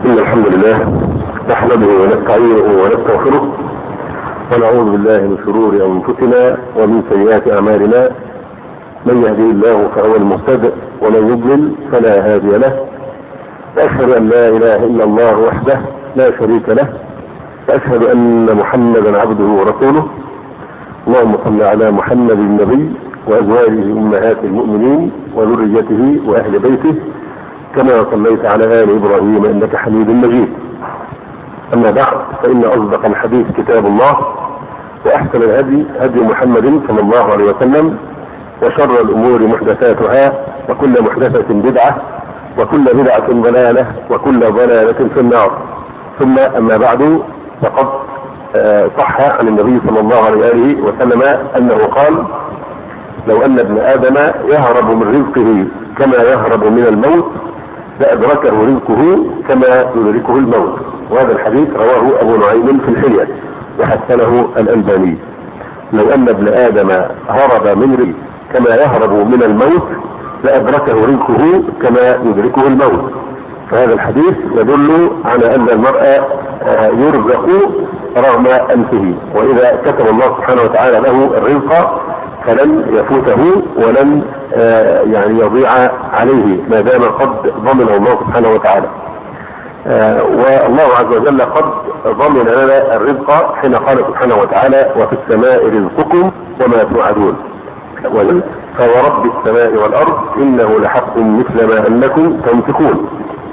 إن الحمد لله نحمده ونستعينه ونستغفره ونعوذ بالله من شرور أنفسنا ومن سيئات أعمالنا. من يهدي الله فهو المهتد ومن يضلل فلا هادي له. وأشهد أن لا إله إلا الله وحده لا شريك له، وأشهد أن محمدا عبده ورسوله. اللهم صل على محمد النبي وأزواجه أمهات المؤمنين وذريته وأهل بيته كما صليت على آل إبراهيم إنك حميد مجيد. أما بعد، فإن أصدق الحديث كتاب الله، وأحسن الهدي هدي محمد صلى الله عليه وسلم، وشر الأمور محدثاتها، وكل محدثة بدعة، وكل بدعة ضلالة، وكل ضلالة في النار. ثم أما بعد، فقد صح عن النبي صلى الله عليه وسلم أنه قال: لو أن ابن آدم يهرب من رزقه كما يهرب من الموت لأدركه رزقه كما يدركه الموت. وهذا الحديث رواه أبو نعيم في الحلية وحسنه الألباني. لو أن ابن آدم هرب من رزقه كما يهرب من الموت لأدركه رزقه كما يدركه الموت. فهذا الحديث يدل على أن المرء يرزق رغم أنفه، وإذا كتب الله سبحانه وتعالى له الرزق فلن يفوته ولن يضيع عليه ما دام قد ضمنه الله سبحانه وتعالى. والله عز وجل قد ضمن لنا الرزق حين قال سبحانه وتعالى: وفي السماء رزقكم وما توعدون. فورب السماء والأرض إنه لحق مثل ما أنكم تنطقون.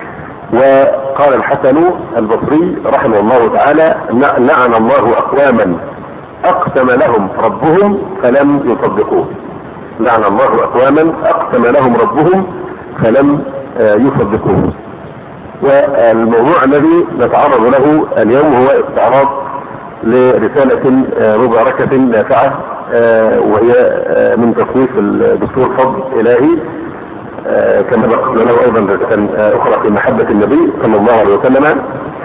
وقال الحسن البصري رحمه الله تعالى: لعن الله أقواما أقسم لهم ربهم فلم يصدقوه. لعن الله أقواما أقسم لهم ربهم فلم يصدقوه. والموضوع الذي نتعرض له اليوم هو استعراض لرسالة مباركة نافعة، وهي من تصنيف الدكتور فضل إلهي، كما ذكرنا له أيضا رسالة أخرى في محبة النبي صلى الله عليه وسلم،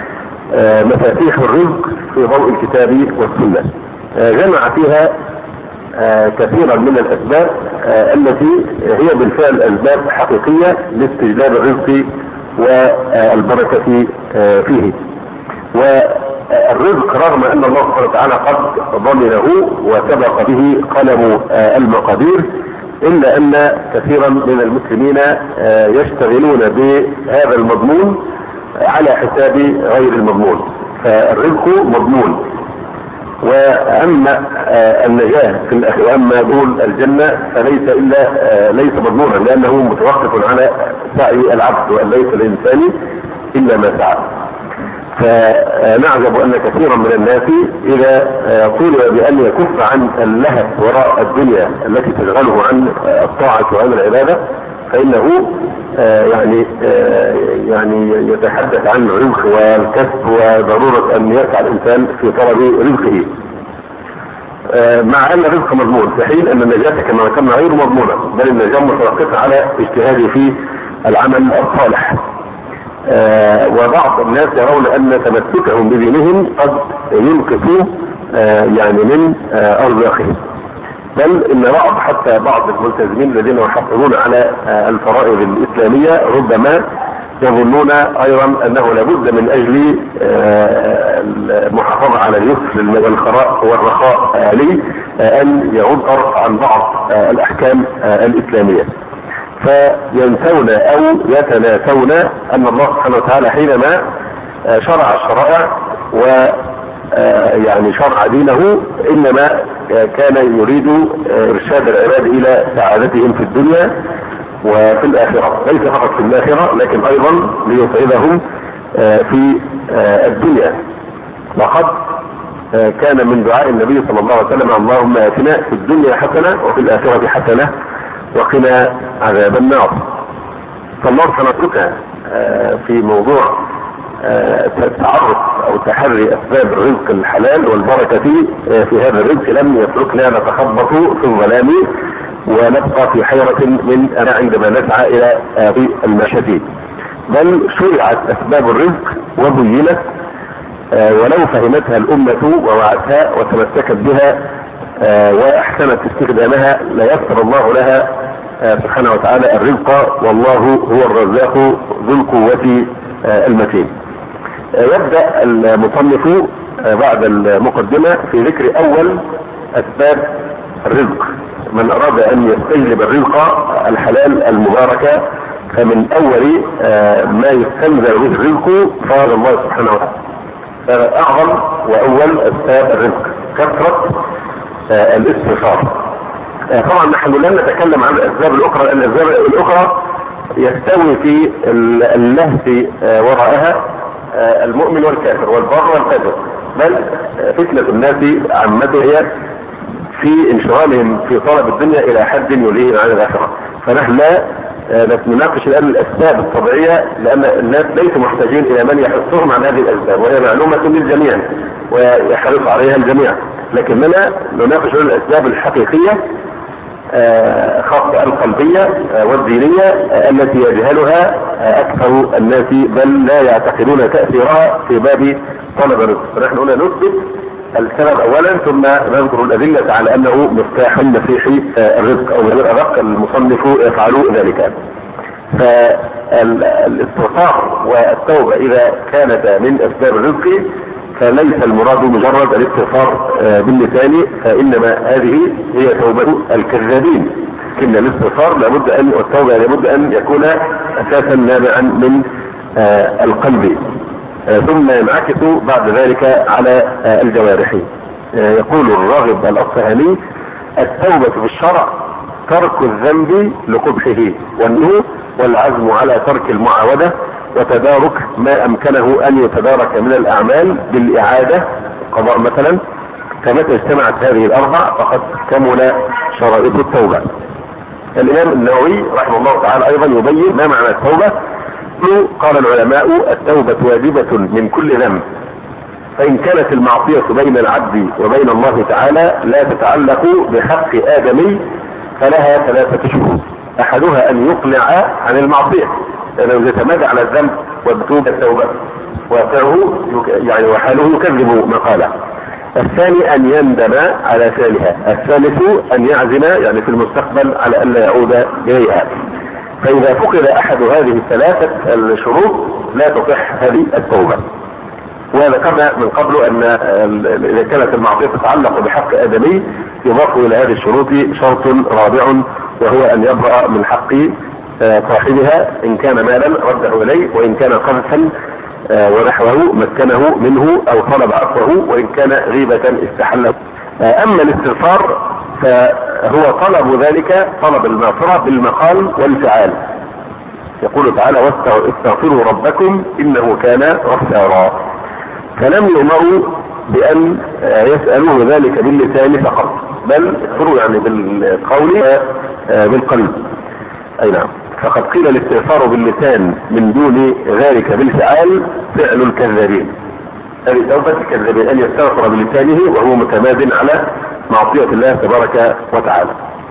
مفاتيح الرزق في ضوء الكتاب والسنة. جمع فيها كثيرا من الأسباب التي هي بالفعل أسباب حقيقية لاستجلاب الرزق والبركة فيه. والرزق رغم أن الله سبحانه وتعالى قد ضمنه وسبق به قلم المقادير، إلا أن كثيرا من المسلمين يشتغلون بهذا المضمون على حساب غير المضمون. فالرزق مضمون، وأما النجاة في الآخرة وأما دخول الجنة ليس مضمونا، لأنه متوقف على سعي العبد، وأن ليس الإنسان إلا ما سعى. فنعجب أن كثيرا من الناس إذا طلب بأن يكف عن اللهث وراء الدنيا التي تشغله عن الطاعة وعن العبادة، فإنه يتحدث عن الرزق والكسب وضرورة أن يسعى الإنسان في طلب رزقه، مع أن الرزق مضمون، في حين أن النجاة كما ذكرنا غير مضمونة، بل النجاة متوقفة على اجتهاده في العمل الصالح. وبعض الناس يرون أن تمسكهم بدينهم قد ينقصوا من أرزاقهم، بل إن حتى بعض الملتزمين الذين يحافظون على الفرائض الإسلامية ربما يظنون أيضا أنه لابد من أجل المحافظة على اليسر والرخاء أن يغضر عن بعض الأحكام الإسلامية، فينسون أو يتناسون أن الله سبحانه وتعالى حينما شرع الشرائع شرع دينه إنما كان يريد إرشاد العباد إلى سعادتهم في الدنيا وفي الآخرة، ليس فقط في الآخرة لكن أيضا ليسعدهم في الدنيا. وقد كان من دعاء النبي صلى الله عليه وسلم: اللهم آتنا في الدنيا حسنة وفي الآخرة حسنة وقنا عذاب النار. فالله سنتركها في موضوع التعرف أو تحري أسباب الرزق الحلال والبركة في هذا الرزق، لم يتركنا نتخبط في الظلام ونبقى في حيرة من عندما نسعى إلى المشاهد، بل شرعت أسباب الرزق وبينت، ولو فهمتها الأمة ووعتها وتمسكت بها وأحسنت استخدامها ليسر الله لها سبحانه وتعالى الرزق، والله هو الرزاق ذو القوة المتين. يبدأ المصنف بعد المقدمة في ذكر أول أسباب الرزق. من أراد أن يستجلب الرزق الحلال المباركة فمن أول ما يستنزل به الرزق قال الله سبحانه وتعالى. فأعظم وأول أسباب الرزق كثرة الاستغفار. طبعا نحن لن نتكلم عن الأسباب الأخرى لأن الأسباب الأخرى يستوي في اللهث وراءها المؤمن والكافر والبار والفاجر، بل فتنة الناس عامته هي في انشغالهم في طلب الدنيا إلى حد يلهيهم عن الآخرة. فنحن لا نناقش الآن الأسباب الطبيعية لأن الناس ليسوا محتاجين إلى من يحثهم عن هذه الأسباب، وهي معلومة للجميع ويحرص عليها الجميع، لكننا نناقش الأسباب الحقيقية خاصة القلبية والدينية التي يجهلها أكثر الناس بل لا يعتقدون تأثيرها في باب طلب الرزق. فنحن هنا نثبت السبب أولا ثم نذكر الأدلة على أنه مفتاح مسيح الرزق أو غير أدق المصنف يفعل ذلك. فالاستغفار والتوبة إذا كانتا من أسباب الرزق فليس المراد مجرد الاستغفار باللسان، فإنما هذه هي توبة الكذابين. إن الاستغفار لابد أن والتوبة لابد أن يكون أساسا نابعا من القلب ثم ينعكس بعد ذلك على الجوارح. يقول الراغب الأصفهاني: التوبة في الشرع ترك الذنب لقبحه والنهي والعزم على ترك المعاودة وتدارك ما أمكنه أن يتدارك من الأعمال بالإعادة قضاء مثلا. فمتى اجتمعت هذه الأربع فقد كمل شرائط التوبة. الإمام النووي رحمه الله تعالى أيضا يبين ما معنى التوبة. قال العلماء: التوبة واجبة من كل ذنب، فإن كانت المعصية بين العبد وبين الله تعالى لا تتعلق بحق آدمي فلها 3 شروط. أحدها أن يقلع عن المعصية، لأنه يتمادى على الذنب ويتوب التوبة وفعله يعني وحاله يكذب ما قاله. الثاني أن يندم على فعلها. الثالث أن يعزم يعني في المستقبل على أن لا يعود إليها. فإذا فقد أحد هذه ال3 الشروط لا تصح هذه التوبة. وذكرنا من قبل أن إذا كانت المعصية تتعلق بحق آدمي يضاف إلى هذه الشروط شرط رابع وهو أن يبرأ من حق صاحبها إن كان مالا رده إليه، وإن كان قذفا ونحوه مكنه منه أو طلب عفوه، وإن كان غيبة استحله. أما الاستغفار فهو طلب ذلك طلب المغفرة بالمقال والفعال. يقول تعالى: واستغفروا ربكم إنه كان غفارا. فلم يؤمروا بأن يسألوه ذلك باللسان فقط، بل يغفروا يعني بالقول بالقلب. أي نعم. فقد قيل الاستغفار باللسان من دون ذلك بالفعال فعل الكذابين. هذه توبة الكذابين أن يستغفر بلسانه وهو متماد على معصية الله تبارك وتعالى.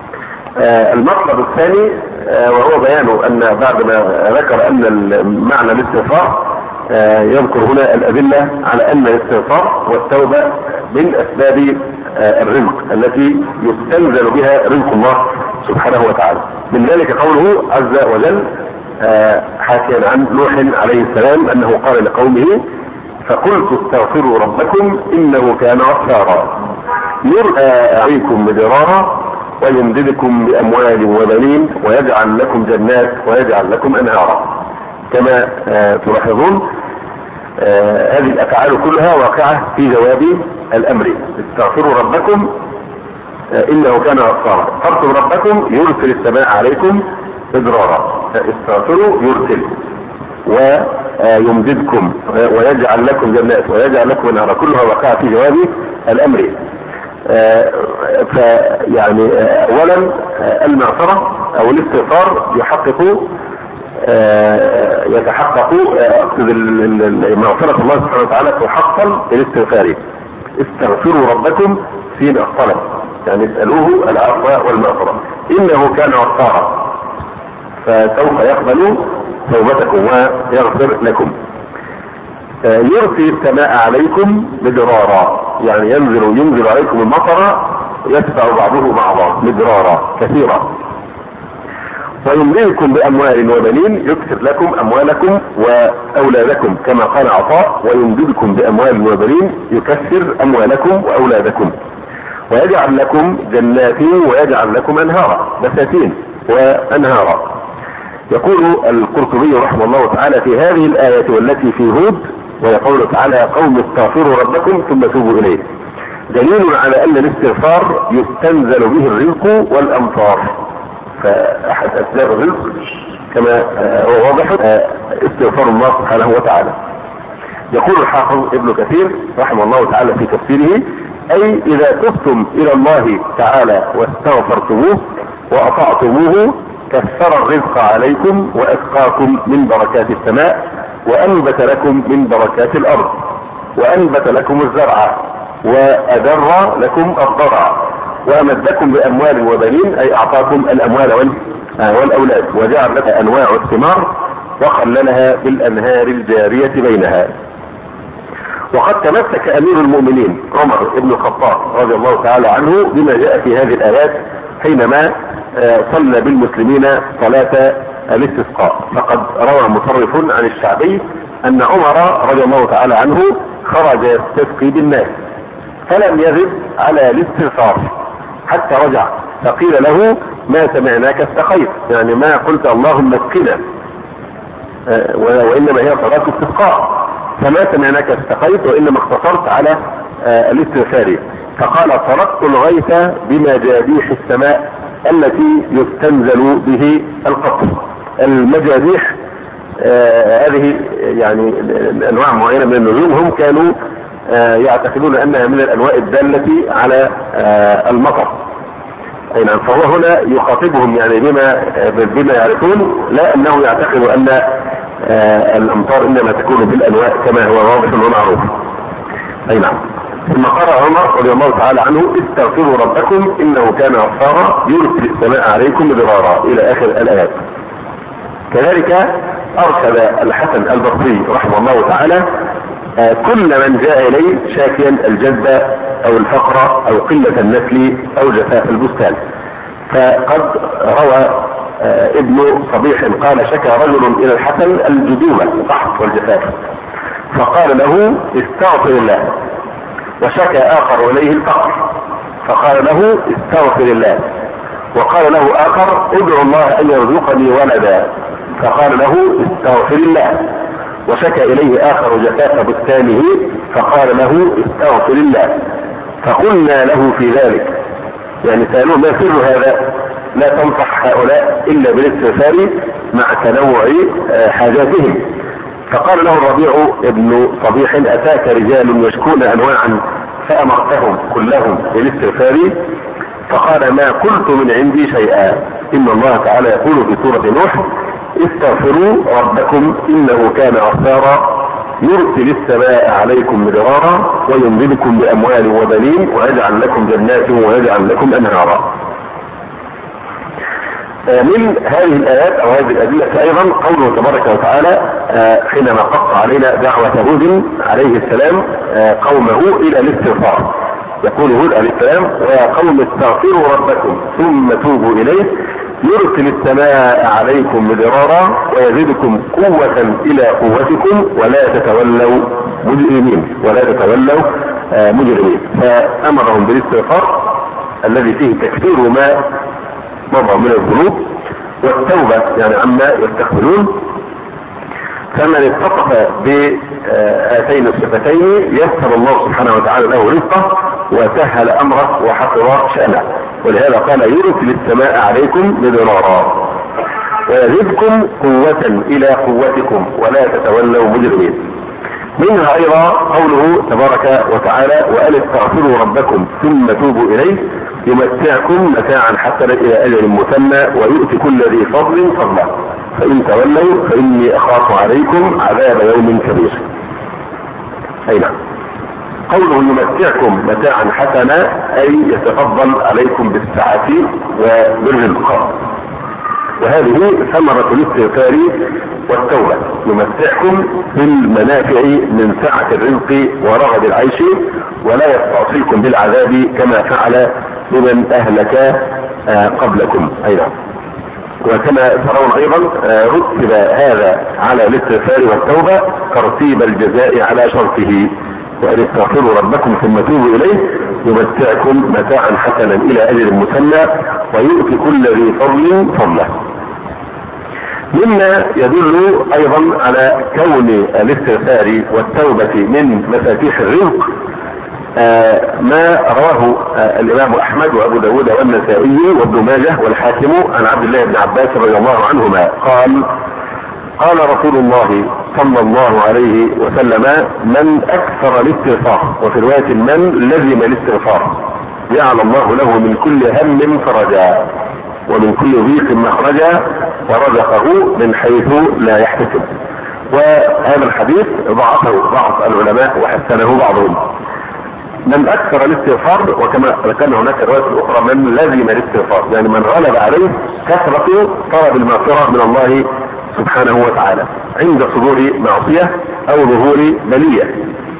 المطلب الثاني وهو بيان أن بعد ما ذكر أن معنى الاستغفار يذكر هنا الأدلة على أن الاستغفار والتوبة من أسباب الرزق التي يستنزل بها رزق الله سبحانه وتعالى. من ذلك قوله عز وجل حكيا عن نوح عليه السلام أنه قال لقومه: فقلت استغفروا ربكم إنه كان غفارا يرسل عليكم مدرارا ويمددكم بأموال وبنين ويجعل لكم جنات ويجعل لكم أنهارا. كما تلاحظون هذه الأفعال كلها واقعة في جواب الأمر: استغفروا ربكم إنه كان غفارا. استغفروا ربكم يرسل السماء عليكم مدرارا. استغفروا يرسل ويمددكم ويجعل لكم جنات ويجعل لكم أنهارا، كلها واقعة في جواب الأمر. فيعني أولا المغفرة أو الاستغفار يتحقق أقصد مغفرة الله سبحانه وتعالى تحصل بالاستغفار. استغفروا ربكم فين الطلب يعني اسألوه العفو والمغفرة إنه كان غفارا فسوف يقبل توبتكم ويغفر لكم. يرسل السماء عليكم مدرارا يعني ينزل عليكم المطر يتبع بعضه بعضا مدرارا كثيرا. ويمددكم باموال وبنين، يكثر لكم اموالكم واولادكم كما قال عطاء، ويمددكم باموال وبنين يكثر اموالكم واولادكم، ويجعل لكم جنات ويجعل لكم انهارا، بساتين وانهارا. يقول القرطبي رحمه الله تعالى في هذه الآية والتي في هود، ويقول تعالى قوم استغفروا ربكم ثم توبوا إليه، دليل على أن الاستغفار يستنزل به الرزق والأمطار. فأحد أسباب الرزق كما هو واضح استغفار الله سبحانه وتعالى. يقول الحافظ ابن كثير رحمه الله تعالى في تفسيره: أي إذا تبتم إلى الله تعالى واستغفرتموه وأطعتموه كثر الرزق عليكم وأسقاكم من بركات السماء، وأنبت لكم من بركات الأرض، وأنبت لكم الزرع، وأدر لكم الضرع، وأمدكم بأموال وبنين، أي أعطاكم الأموال والأولاد، وجعل لك أنواع الثمار وخللها بالأنهار الجارية بينها. وقد تمسك أمير المؤمنين عمر بن الخطاب رضي الله تعالى عنه بما جاء في هذه الآيات حينما صلى بالمسلمين صلاة الاستسقاء. فقد روى مصرف عن الشعبي أن عمر رضي الله تعالى عنه خرج يستسقي بالناس فلم يزد على الاستغفار حتى رجع، فقيل له: ما سمعناك استقيت، يعني ما قلت اللهم اسقنا، وإنما هي صلاة استسقاء، فما سمعناك استقيت وإنما اقتصرت على الاستغفار. فقال: طلبت الغيث بمجاديح السماء التي يستنزل به القطر. المجاديح هذه يعني انواع معينة من النجوم، هم كانوا يعتقدون انها من الانواع الدالة على المطر. اي نعم. فهو هنا يخاطبهم يعني بما يعرفون، لا انه يعتقد ان الامطار انما تكون بالانواع كما هو واضح ومعروف. اي نعم. ثم قرأ عمر رضي الله تعالى عنه: استغفروا ربكم انه كان غفارا يرسل السماء عليكم مدرارا، الى اخر الايات. كذلك ارشد الحسن البصري رحمه الله تعالى كل من جاء اليه شاكيا الجد او الفقر او قلة النسل او جفاف البستان. فقد روى ابن صبيح قال: شكى رجل الى الحسن الجدوبة القحط والجفاف، فقال له: استغفر الله. وشكى آخر إليه الفقر، فقال له: استغفر الله. وقال له آخر: ادعو الله أن يرزقني ولدا، فقال له: استغفر الله. وشكى إليه آخر جفاف بستانه، فقال له: استغفر الله. فقلنا له في ذلك، يعني سألوه: ما سر هذا؟ لا تنصح هؤلاء إلا بالاستغفار مع تنوع حاجاتهم. فقال له الربيع ابن صبيح: أتاك رجال يشكون أنواعا فأمرتهم كلهم بالاستغفار؟ فقال: ما قلت من عندي شيئا، إن الله تعالى يقول في سورة نوح: استغفروا ربكم إنه كان غفارا يرسل السماء عليكم مدرارا ويمددكم بأموال وبنين ويجعل لكم جنات ويجعل لكم أنهارا. من هذه الآيات أو هذه الأدلة أيضا قوله تبارك وتعالى حينما قص علينا دعوة هود عليه السلام قومه إلى الاستغفار. يقول هود عليه السلام: ويا قوم استغفروا ربكم ثم توبوا إليه يرسل السماء عليكم مدرارا ويزدكم قوة إلى قوتكم ولا تتولوا مجرمين فأمرهم بالاستغفار الذي فيه تكفير ما مضى من الذنوب والتوبة يعني عما يستقبلون. فمن اتصف بهاتين الصفتين يسر الله سبحانه وتعالى له رزقه وسهل امره وحفظ شأنه. ولهذا قال: يرسل السماء عليكم مدرارا ويزدكم قوة الى قوتكم ولا تتولوا مجرمين. منها ايضا قوله تبارك وتعالى: وأن استغفروا ربكم ثم توبوا اليه يمتعكم متاعا حسنا الى اجل مسمى ويؤتي كل ذي فضل فضله فان تولوا فاني اخاف عليكم عذاب يوم كبير. اي نعم. قوله يمتعكم متاعا حسنا اي يتفضل عليكم بالسعة وبالرزق، وهذه ثمرة الاستغفار والتوبة. يمتعكم بالمنافع من سعة الرزق ورغد العيش ولا يستعصيكم بالعذاب كما فعل بمن اهلك قبلكم. اي نعم. وكما ترون ايضا رتب هذا على الاستغفار والتوبة ترتيب الجزاء على شرطه، وان استغفروا ربكم ثم توبوا اليه يمتعكم متاعا حسنا الى اجل مسمى ويؤتي كل ذي فضل فضله. مما يدل ايضا على كون الاستغفار والتوبة من مفاتيح الرزق ما رواه الامام احمد وابو داود والنسائي وابن ماجه والحاكم عن عبد الله بن عباس رضي الله عنهما قال رسول الله صلى الله عليه وسلم: من اكثر الاستغفار، وفي رواية من لزم الاستغفار جعل الله له من كل هم فرجا ومن كل ضيق مخرجا ورزقه من حيث لا يحتسب. وهذا الحديث ضعفه بعض العلماء وحسنه بعضهم. من اكثر الاستغفار، وكما كان هناك رواية اخرى من لزم الاستغفار، يعني من غلب عليه كثرة طلب المغفرة من الله سبحانه وتعالى عند صدور معصية او ظهور بلية،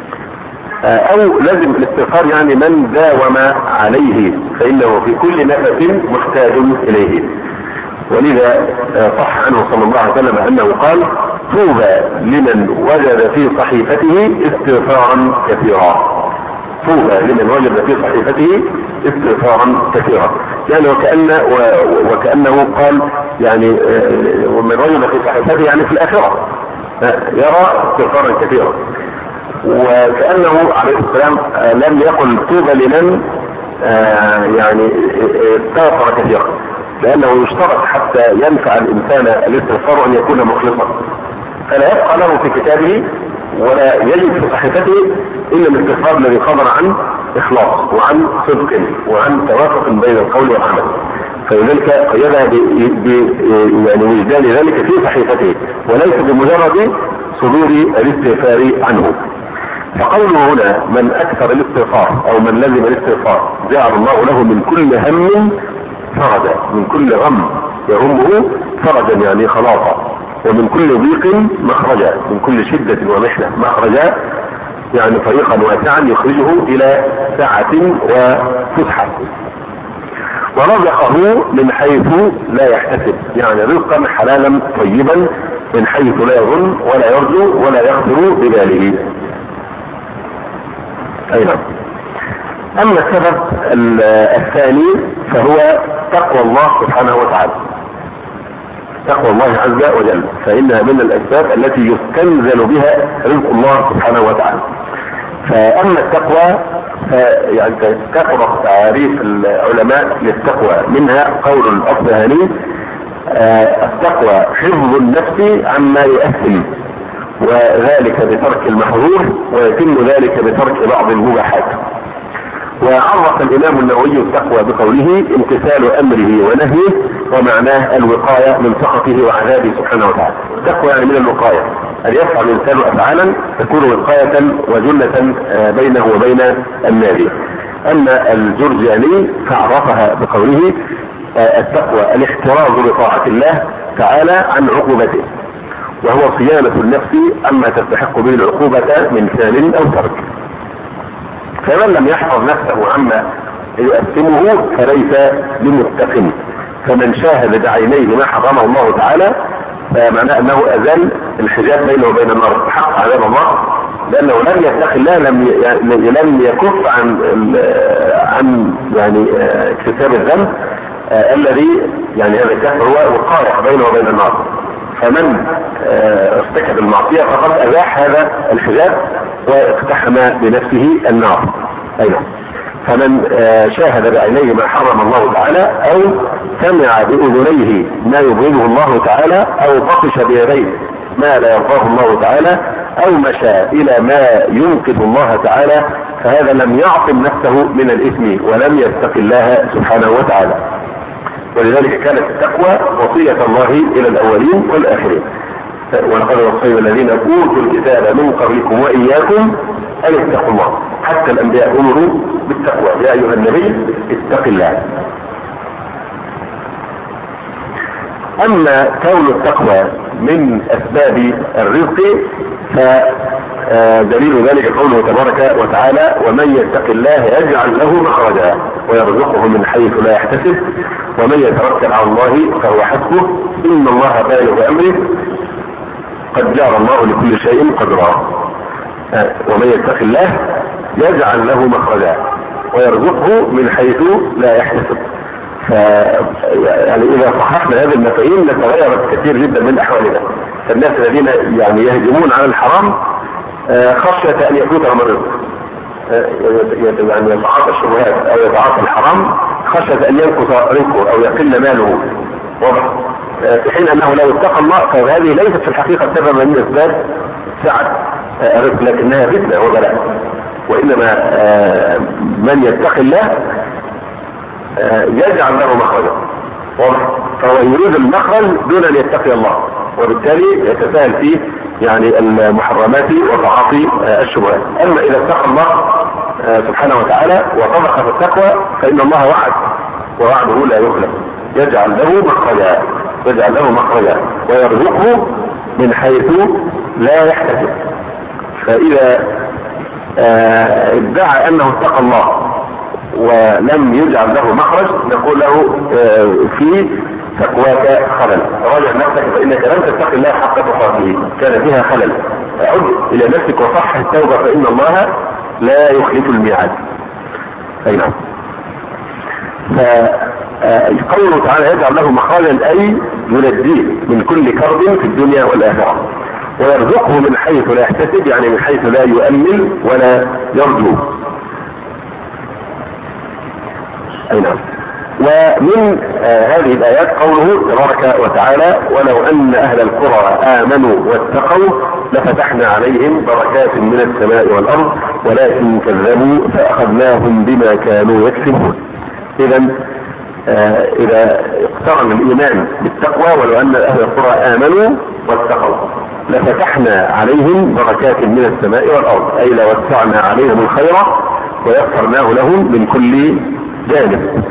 او لازم الاستغفار يعني من داوم عليه فانه في كل نفس محتاج اليه. ولذا صح عنه صلى الله عليه وسلم انه قال: طوبى لمن وجد في صحيفته استغفارا كثيرا. طوبى لمن وجد في صحيفته استغفارا كثيرا، يعني وكأنه قال يعني ومن وجد في صحيفته يعني في الآخرة يرى استغفارا كثيرا. وكأنه عليه السلام لم يقل طوبى لمن يعني استغفر كثيرا، لأنه يشترط حتى ينفع الإنسان الاستغفار أن يكون مخلصا، فلا يبقى له في كتابه ولا يجد في صحيفته إلا الاستغفار الذي خبر عن إخلاص وعن صدق وعن توافق بين القول والعمل، فلذلك قيدها يعني وجدان ذلك في صحيفته وليس بمجرد صدور الاستغفار عنه. فقوله هنا من اكثر الاستغفار او من لزم الاستغفار جعل الله له من كل هم فرجا، من كل غم يهمه فرجا يعني خلاصا، ومن كل ضيق مخرجا، من كل شدة ومحنة مخرجا يعني طريقا واسعا يخرجه الى سعة وفسحة. ورزقه من حيث لا يحتسب، يعني رزقا حلالا طيبا من حيث لا يظن ولا يرجو ولا يخطر بباله. اي نعم. اما السبب الثاني فهو تقوى الله سبحانه وتعالى، تقوى الله عز وجل، فانها من الاسباب التي يستنزل بها رزق الله سبحانه وتعالى. فاما التقوى يعني كثرة تعريف العلماء للتقوى، منها قول الأصبهاني: التقوى حفظ النفس عما يؤثم، وذلك بترك المحظور، ويتم ذلك بترك بعض المباحات. وعرف الإمام النووي التقوى بقوله: امتثال أمره ونهيه، ومعناه الوقاية من سخطه وعذابه سبحانه وتعالى. التقوى يعني من الوقاية، أن يفعل الإنسان أفعالا تكون وقاية وجنة بينه وبين النار. أما الجرجاني فعرفها بقوله: التقوى الاحتراز بطاعة الله تعالى عن عقوبته، وهو صيانة النفس عما تستحق به العقوبة من فعل أو ترك. فمن لم يحفظ نفسه عما يؤثمه فليس بمتق، فمن شاهد بعينيه ما حرمه الله تعالى فمعناه انه ازال الحجاب بينه وبين النار، حق عذاب الله، لانه لم يتق الله، لم يكف عن يعني اكتساب الذنب الذي يعني هذا الكفر هو وقاية بينه وبين النار. فمن ارتكب المعصية فقد ازاح هذا الحجاب واقتحم بنفسه النار. ايوه. فمن شاهد بعينيه ما حرم الله تعالى، او سمع باذنيه ما يبغضه الله تعالى، او بطش بيديه ما لا يرضاه الله تعالى، او مشى الى ما ينقذ الله تعالى، فهذا لم يعصم نفسه من الاثم ولم يتق الله سبحانه وتعالى. ولذلك كانت التقوى وصية الله الى الاولين والاخرين: ولقد وصينا الذين اوتوا الكتاب من قبلكم واياكم ان اتقوا الله. حتى الانبياء امروا بالتقوى: يا ايها النبي اتق الله. اما كون التقوى من اسباب الرزق ودليل ذلك قوله تبارك وتعالى: ومن يتق الله يجعل له مخرجا ويرزقه من حيث لا يحتسب ومن يتوكل على الله فهو حسبه إن الله بالغ أمره قد جعل الله لكل شيء قدرا. ومن يتق الله يجعل له مخرجا ويرزقه من حيث لا يحتسب. يعني إذا صححنا هذه المفاهيم لتغيرت كثير جدا من أحوالنا. فالناس الذين يعني يهجمون على الحرام خشية أن يفوتهم الرزق، يعني يتعاطى الشبهات أو يتعاطى الحرام خشية أن ينقص رزقه أو يقل ماله. واضح؟ في حين أنه لو اتقى الله فهذه ليست في الحقيقة سببا من أسباب سعة الرزق، لكنها فتنة وبلاء. وإنما من يتقي الله يجعل له مخرجا. واضح؟ فهو يريد المخرج دون أن يتقي الله، وبالتالي يتساهل فيه يعني المحرمات وتعاطي الشبهات. أما إذا اتقى الله سبحانه وتعالى وصدق في التقوى فإن الله وعد ووعده لا يخلف. يجعل له مخرجا ويرزقه من حيث لا يحتسب. فإذا ادعى أنه اتقى الله ولم يجعل له مخرج نقول له في تقواك خلل، راجع نفسك فإنك لم تتقي الله حق تقاته، كان فيها خلل. عد إلى نفسك وصحح التوبة فإن الله لا يخلف الميعاد. أي نعم. فقوله تعالى يجعل له مخرجا أي ينجيه من كل كرب في الدنيا والآخرة ويرزقه من حيث لا يحتسب، يعني من حيث لا يؤمل ولا يرجو. أي نعم. ومن هذه الآيات قوله تبارك وتعالى: ولو أن أهل القرى آمنوا واتقوا لفتحنا عليهم بركات من السماء والأرض ولكن كذبوا فأخذناهم بما كانوا يكسبون. إذا اقترن الإيمان بالتقوى ولو أن أهل القرى آمنوا واتقوا لفتحنا عليهم بركات من السماء والأرض، أي لوسعنا عليهم الخير ويسرناه لهم من كل جانب.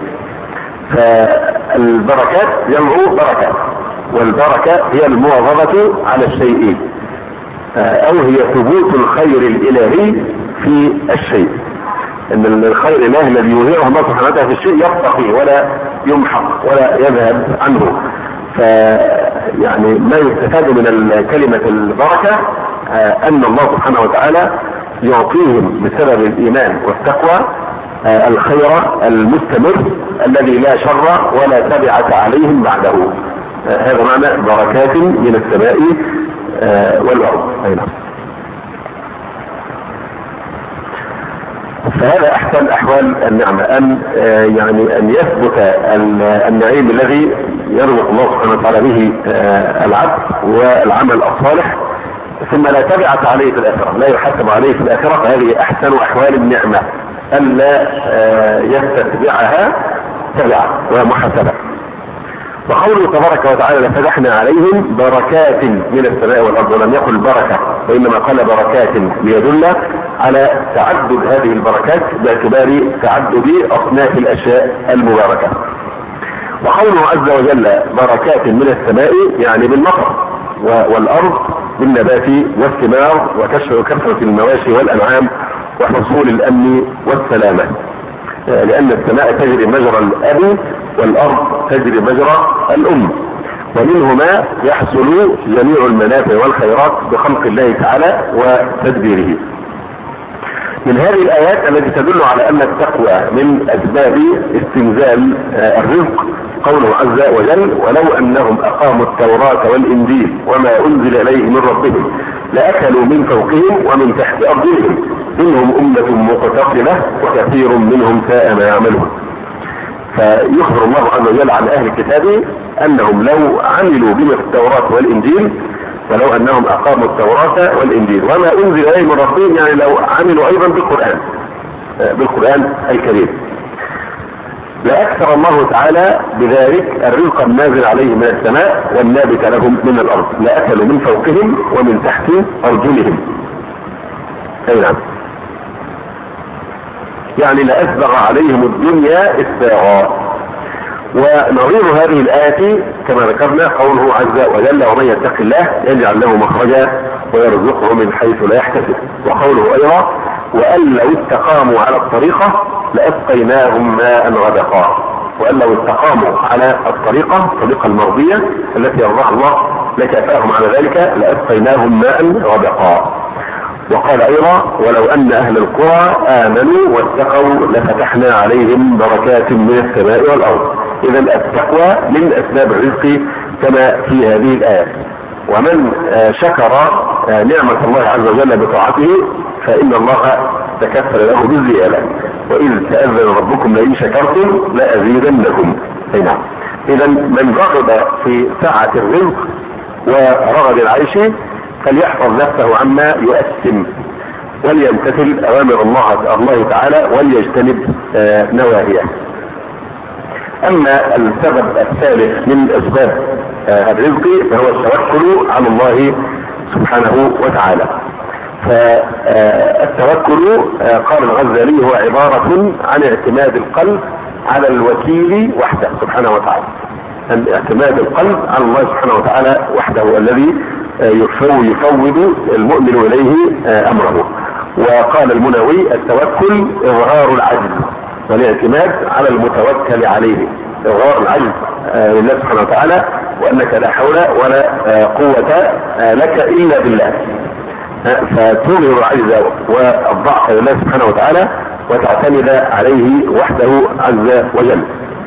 فالبركات جمع بركة، والبركة هي المواظبة على الشيء أو هي ثبوت الخير الإلهي في الشيء. ان الخير الالهي الذي يظهره الله سبحانه وتعالى في الشيء يبقى فيه ولا يمحق ولا يذهب عنه. فيعني ما يستفاد من كلمة البركة ان الله سبحانه وتعالى يعطيهم بسبب الايمان والتقوى الخير المستمر الذي لا شر ولا تبعة عليهم بعده. هذا معنى بركات من السماء والارض. أيضا فهذا احسن احوال النعمة، ان يثبت النعيم الذي يرزق الله سبحانه وتعالى به العبد والعمل الصالح ثم لا تبعة عليه في الاخرة، لا يحاسب عليه في الاخرة. فهذه احسن احوال النعمة الا يستتبعها تبعة ومحاسبة. وقوله تبارك وتعالى لفتحنا عليهم بركات من السماء والارض، ولم يقل بركة وانما قال بركات ليدل على تعدد هذه البركات باعتبار تعدد اصناف الاشياء المباركة. وقوله عز وجل بركات من السماء يعني بالمطر، والارض بالنبات والثمار وكثرة المواشي والانعام وحصول الامن والسلامة، لان السماء تجري مجرى الاب والارض تجري مجرى الام، ومنهما يحصل جميع المنافع والخيرات بخلق الله تعالى وتدبيره. من هذه الآيات التي تدل على أن التقوى من أسباب استنزال الرزق قوله عز وجل ولو أنهم أقاموا التوراة والإنجيل وما أنزل إليه من ربهم لأكلوا من فوقهم ومن تحت أرجلهم منهم أمة مقتصدة وكثير منهم ساء ما يعملون. فيخبر الله عز وجل عن أهل الكتاب أنهم لو عملوا بما في التوراة والإنجيل، ولو أنهم أقاموا التوراة والإنجيل وما أنزل إليه من ربهم، يعني لو عملوا أيضا بالقرآن الكريم، لأكثر الله تعالى بذلك الرزق النازل عليه من السماء والنابت لهم من الأرض، لأكلوا من فوقهم ومن تحت أرجلهم. أي نعم، يعني لأسبغ عليهم الدنيا إسباغا. ونظير هذه الآية كما ذكرنا قوله عز وجل ومن يتق الله يجعل له مخرجا ويرزقه من حيث لا يحتسب. وقوله ايضا وان لو استقاموا على الطريقة لاسقيناهم ماء غدقا. وان لو استقاموا على الطريقة المرضية التي يرضاها الله لكافاهم على ذلك لاسقيناهم ماء غدقا. وقال ايضا ولو ان اهل القرى امنوا واتقوا لفتحنا عليهم بركات من السماء والارض. اذا التقوى من اسباب الرزق كما في هذه الايه. ومن شكر نعمة الله عز وجل بطاعته فان الله تكفل له بالزيادة. واذ تأذن ربكم لئن شكرتم لازيدنكم. نعم. اذا من رغب في سعة الرزق ورغد العيش فليحفظ نفسه عما يؤثم وليمتثل اوامر الله تعالى وليجتنب نواهيه. اما السبب الثالث من اسباب الرزق فهو التوكل على الله سبحانه وتعالى. فالتوكل قال الغزالي هو عبارة عن اعتماد القلب على الوكيل وحده سبحانه وتعالى. اعتماد القلب على الله سبحانه وتعالى وحده الذي يفوض المؤمن اليه امره. وقال المنوي التوكل اظهار العجز والاعتماد على المتوكل عليه. اظهار العجز لله سبحانه وتعالى وانك لا حول ولا قوة لك الا بالله. فتظهر العجز والضعف لله سبحانه وتعالى وتعتمد عليه وحده عز وجل.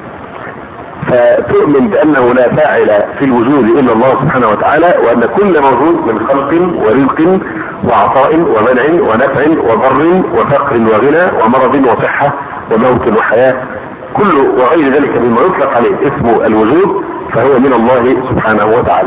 فتؤمن بانه لا فاعل في الوجود الا الله سبحانه وتعالى وان كل موجود من خلق ورزق وعطاء ومنع ونفع وضر وفقر وغنى ومرض وصحة وموت وحياة كل وغير ذلك مما يطلق عليه اسم الوجود فهو من الله سبحانه وتعالى.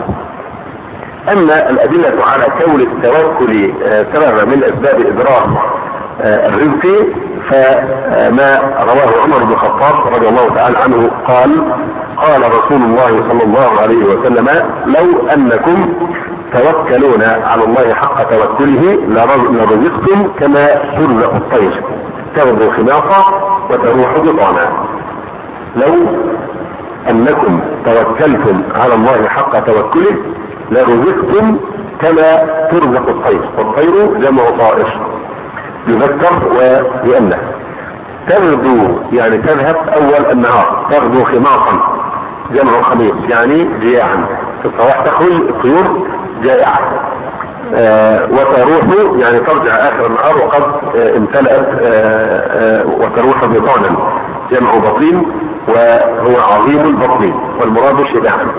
اما الادلة على كون التوكل سبب من اسباب ادراك الرزق فما رواه عمر بن الخطاب رضي الله تعالى عنه قال رسول الله صلى الله عليه وسلم لو انكم توكلون على الله حق توكله لرزقتم كما ترزق الطير تغدو خماصا وتروح بطانا. لو انكم توكلتم على الله حق توكله لرزقتم كما ترزق الطير. والطير جمع طائر يذكر ويؤنث. تغدو يعني تذهب اول النهار تغدو خماصا جمع خميص يعني جياعا. في الصباح تخرج الطيور جائعة. وتروح يعني ترجع اخر النهار وقد امتلأت وتروح بطانا جمع بطين وهو عظيم البطن والمراد شبعا.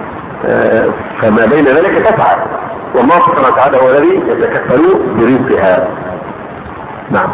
فما بين ذلك تسعى والله سبحانه وتعالى هو الذي يتكفل برزقها. نعم.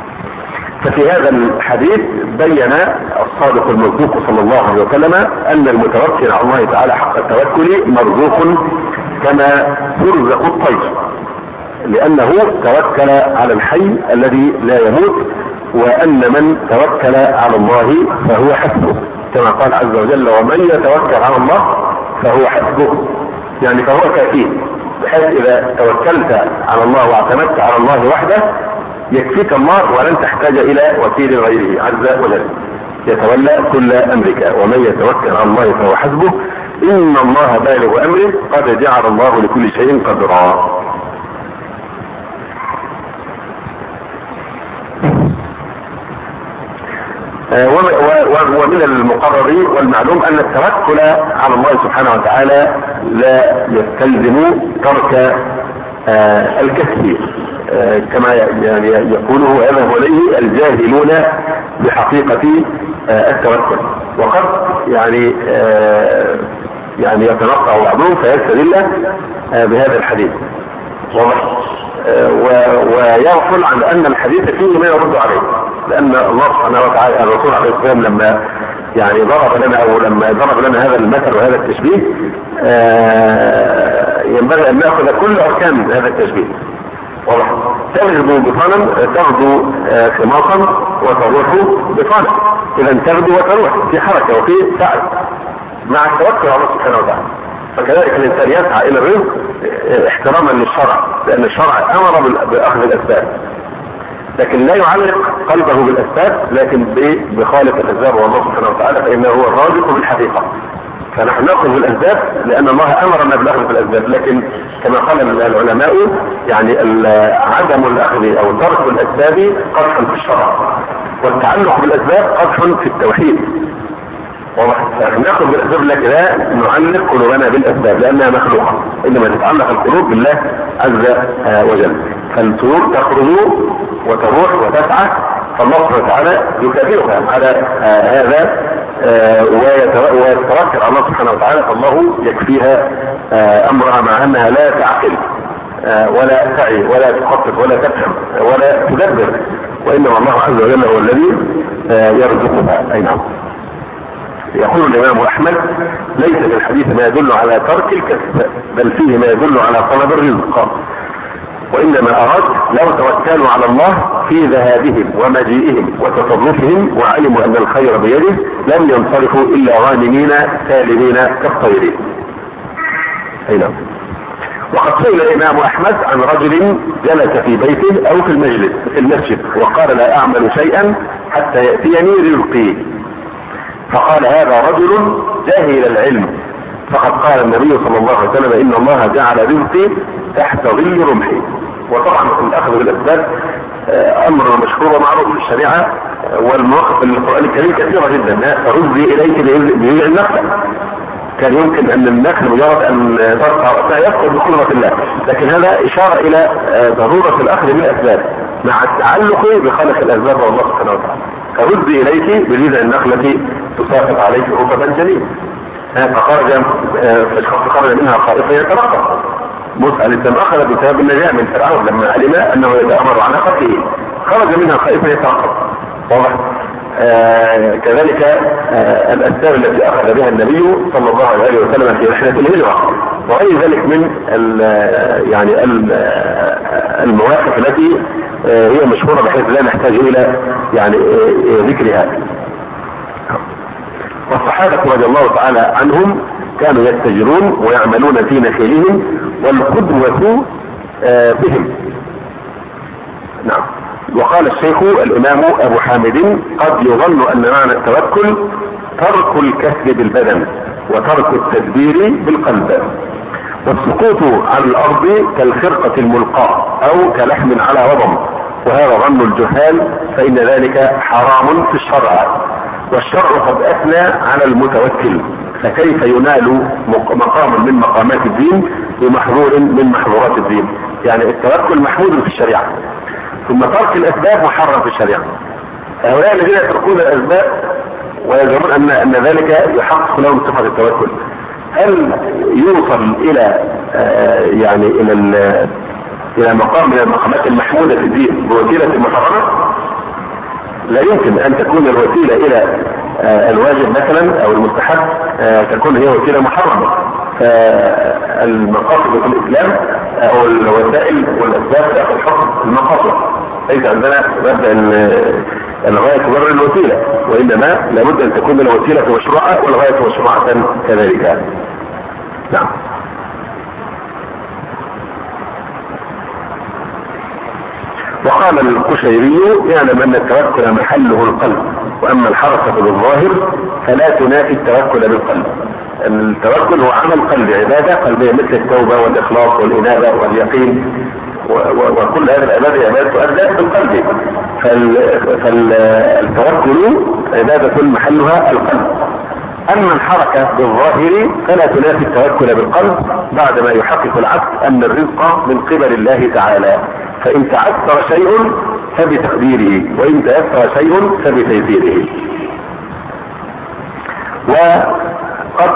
ففي هذا الحديث بين الصادق المصدوق صلى الله عليه وسلم ان المتوكل على الله تعالى حق التوكل مرزوق كما ترزق الطير لانه توكل على الحي الذي لا يموت وان من توكل على الله فهو حسبه كما قال عز وجل ومن يتوكل على الله فهو حسبه يعني فهو كافيه بحيث اذا توكلت على الله واعتمدت على الله وحده يكفيك الله ولن تحتاج الى وكيل غيره عز وجل يتولى كل امرك ومن يتوكل على الله فهو حسبه ان الله بالغ امره قد جعل الله لكل شيء قدرا. ومن المقرر والمعلوم ان التوكل على الله سبحانه وتعالى لا يستلزم ترك الكسب كما يعني يقوله ويذهب اليه الجاهلون بحقيقة التوكل. وقد يعني يتنقع بعضهم فيستدل بهذا الحديث ويغفل عن ان الحديث فيه ما يرد عليه لان الله سبحانه وتعالى الرسول عليه الصلاه والسلام لما يعني لما ضرب لنا هذا المثل وهذا التشبيه ينبغي ان ناخذ كل اركان هذا التشبيه. واضح. تغدو بطانا تغدو خماصا وتروح بطانا. اذا تغدو وتروح في حركه وفي سعي مع التوكل على الله سبحانه وتعالى. فكذلك الانسان يسعى الى الرزق احتراما للشرع لان الشرع امر باخذ الاسباب لكن لا يعلق قلبه بالاسباب لكن بخالق الاسباب والله سبحانه وتعالى فانه هو الرازق بالحقيقه. فنحن نأخذ بالأسباب لأن الله أمرنا بالأخذ بالأسباب، لكن كما قال العلماء يعني عدم الأخذ أو ترك الأسباب قدح في الشرع، والتعلق بالأسباب قدح في التوحيد. نأخذ بالأسباب لكن لا نعلق قلوبنا بالأسباب لأنها مخلوقة، إنما تتعلق القلوب بالله عز وجل. فالطيور تخرج وتروح وتسعى، فالله سبحانه وتعالى يكافئها على هذا ويتوكل على الله سبحانه وتعالى، فالله يكفيها أمرها مع أنها لا تعقل ولا تعي ولا تخطط ولا تفهم ولا تدبر، وإنما الله عز وجل هو الذي يرزقها. أي نعم. يقول الإمام أحمد: ليس في الحديث ما يدل على ترك الكسب، بل فيه ما يدل على طلب الرزق، وإنما أراد لو توكلوا على الله في ذهابهم ومجيئهم وتصرفهم وعلموا أن الخير بيده لم ينصرفوا إلا غانمين سالمين كالطير. أي نعم. وقد سئل الإمام أحمد عن رجل جلس في بيته أو في المسجد وقال: لا أعمل شيئا حتى يأتيني رزقي، فقال: هذا رجل جاهل العلم، فقد قال النبي صلى الله عليه وسلم: إن الله جعل رزقي تحت ظل رمحي. وطبعا الأخذ بالأسباب أمر مشهور ومعروف في الشريعة، والمواقف القرآن الكريم كثيرة جدا. رزقي إليك بجذع النخلة، كان يمكن أن النخل مجرد أن ترفع رأسها يسقط بقدرة الله، لكن هذا إشارة إلى ضرورة الأخذ بالأسباب مع التعلق بخلق الأسباب والله سبحانه وتعالى. فرزقي إليك بجذع النخلة تساقط عليك رطبا جنيا، فخرج منها خائفا يترقب. موسى عليه السلام أخذ بسبب النجاة من فرعون لما علم أنه يتأمر على قتله، خرج منها خائفا يترقب. واضح؟ كذلك الأسباب التي أخذ بها النبي صلى الله عليه وسلم في رحلة الهجرة وغير ذلك من يعني المواقف التي هي مشهورة بحيث لا نحتاج إلى يعني ذكرها. والصحابة رضي الله تعالى عنهم كانوا يتجرون ويعملون في نخيلهم والقدوة بهم. نعم. وقال الشيخ الإمام أبو حامد: قد يظن أن معنى التوكل ترك الكسب بالبدن وترك التدبير بالقلب، والسقوط على الأرض كالخرقة الملقاة أو كلحم على وضم، وهذا ظن الجهال، فإن ذلك حرام في الشرع، والشرع قد أثنى على المتوكل، فكيف ينال مقام من مقامات الدين بمحظور من محظورات الدين؟ يعني التوكل محمود في الشريعة، ثم ترك الأسباب محرم في الشريعة. هؤلاء الذين يتركون الأسباب ويظنون أن ذلك يحقق لهم صفة التوكل، هل يوصل إلى يعني إلى مقام من المقامات المحمودة في الدين بوسيلة محرمة؟ لا يمكن أن تكون الوسيلة إلى الواجب مثلا أو المستحب تكون هي وسيلة محرمة. المقاصد في الإسلام أو الوسائل والأسباب تأخذ حكم المقاصد، ليس عندنا مبدأ الغاية تبرر الوسيلة، وإنما لابد أن تكون الوسيلة مشروعة والغاية مشروعة كذلك. نعم. وقال القشيري: يعلم أن التوكل محله القلب، وأما الحركة بالظاهر فلا تنافي التوكل بالقلب. التوكل هو عمل قلبي، عبادة قلبية مثل التوبة والإخلاص والإنابة واليقين، وكل هذه العبادة عبادة تؤدى بالقلب. فالتوكل عبادة محلها القلب. أما الحركة بالظاهر فلا تنافي التوكل بالقلب بعدما يحقق العبد أن الرزق من قبل الله تعالى، فإن تعثر شيء فبتقديره، وإن تيسر شيء فبتيسيره. وقد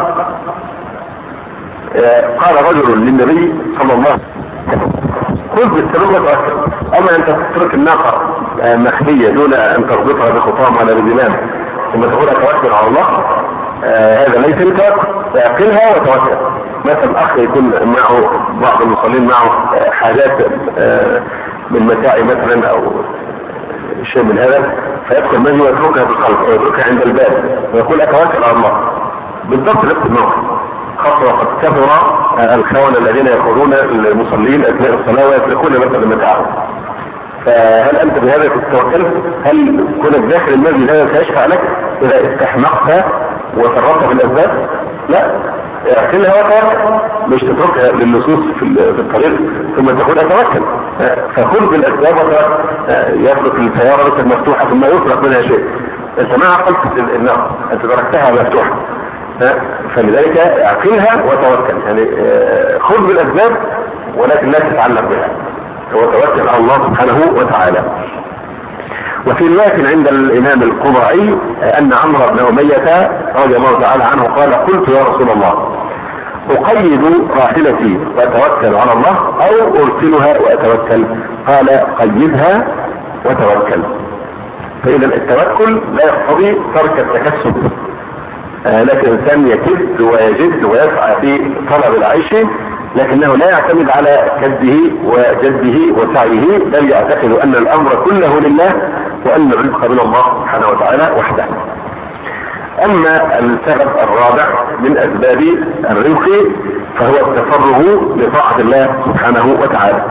قال رجل للنبي صلى الله عليه وسلم: خذ بالسبب وتوكل. أما أن تترك الناقة مخفية دون أن تربطها بخطام ولا بزمام ثم تقول أتوكل على الله، هذا ليس بتوكل. اعقلها وتوكل. مثلا أخ يكون معه بعض المصلين معه حاجات من متاع مثلا أو شيء من هذا، فيدخل منه ويتركها في القلب ويتركها عند الباب ويقول أتوكل على الله. بالضبط نفس الموقف، خاصة وقد كثر الخونة الذين يأخذون المصلين أثناء الصلاة ويتركون مثلا متاعهم. فهل أنت بهذا تتوكل؟ هل كونك داخل المسجد هذا سيشفع لك إذا استحمقت وفرطت بالأسباب؟ لا، اعقلها وتوكل، مش تتركها للنصوص في الطريق ثم تقول اتوكل. فخذ بالاسباب يطلق السياره لك مفتوحه ثم يطلق منها شيء، انت ما عقلت النار، انت تركتها مفتوحه. فلذلك اعقلها وتوكل، يعني خذ بالاسباب ولكن لا تتعلق بها، وتوكل على الله سبحانه وتعالى. وفي رواية عند الإمام القضائي أن عمرو بن أمية رضي الله تعالى عنه قال: قلت يا رسول الله أقيد راحلتي وأتوكل على الله أو أرسلها وأتوكل؟ قال: قيدها وتوكل. فإذا التوكل لا يقتضي ترك التكسب، لكن الإنسان يكد ويجد ويسعى في طلب العيش، لكنه لا يعتمد على كده وجده وسعيه، بل يعتقد أن الأمر كله لله وأن الرزق من الله سبحانه وتعالى وحده. أما السبب الرابع من أسباب الرزق فهو التفرغ لطاعة الله سبحانه وتعالى.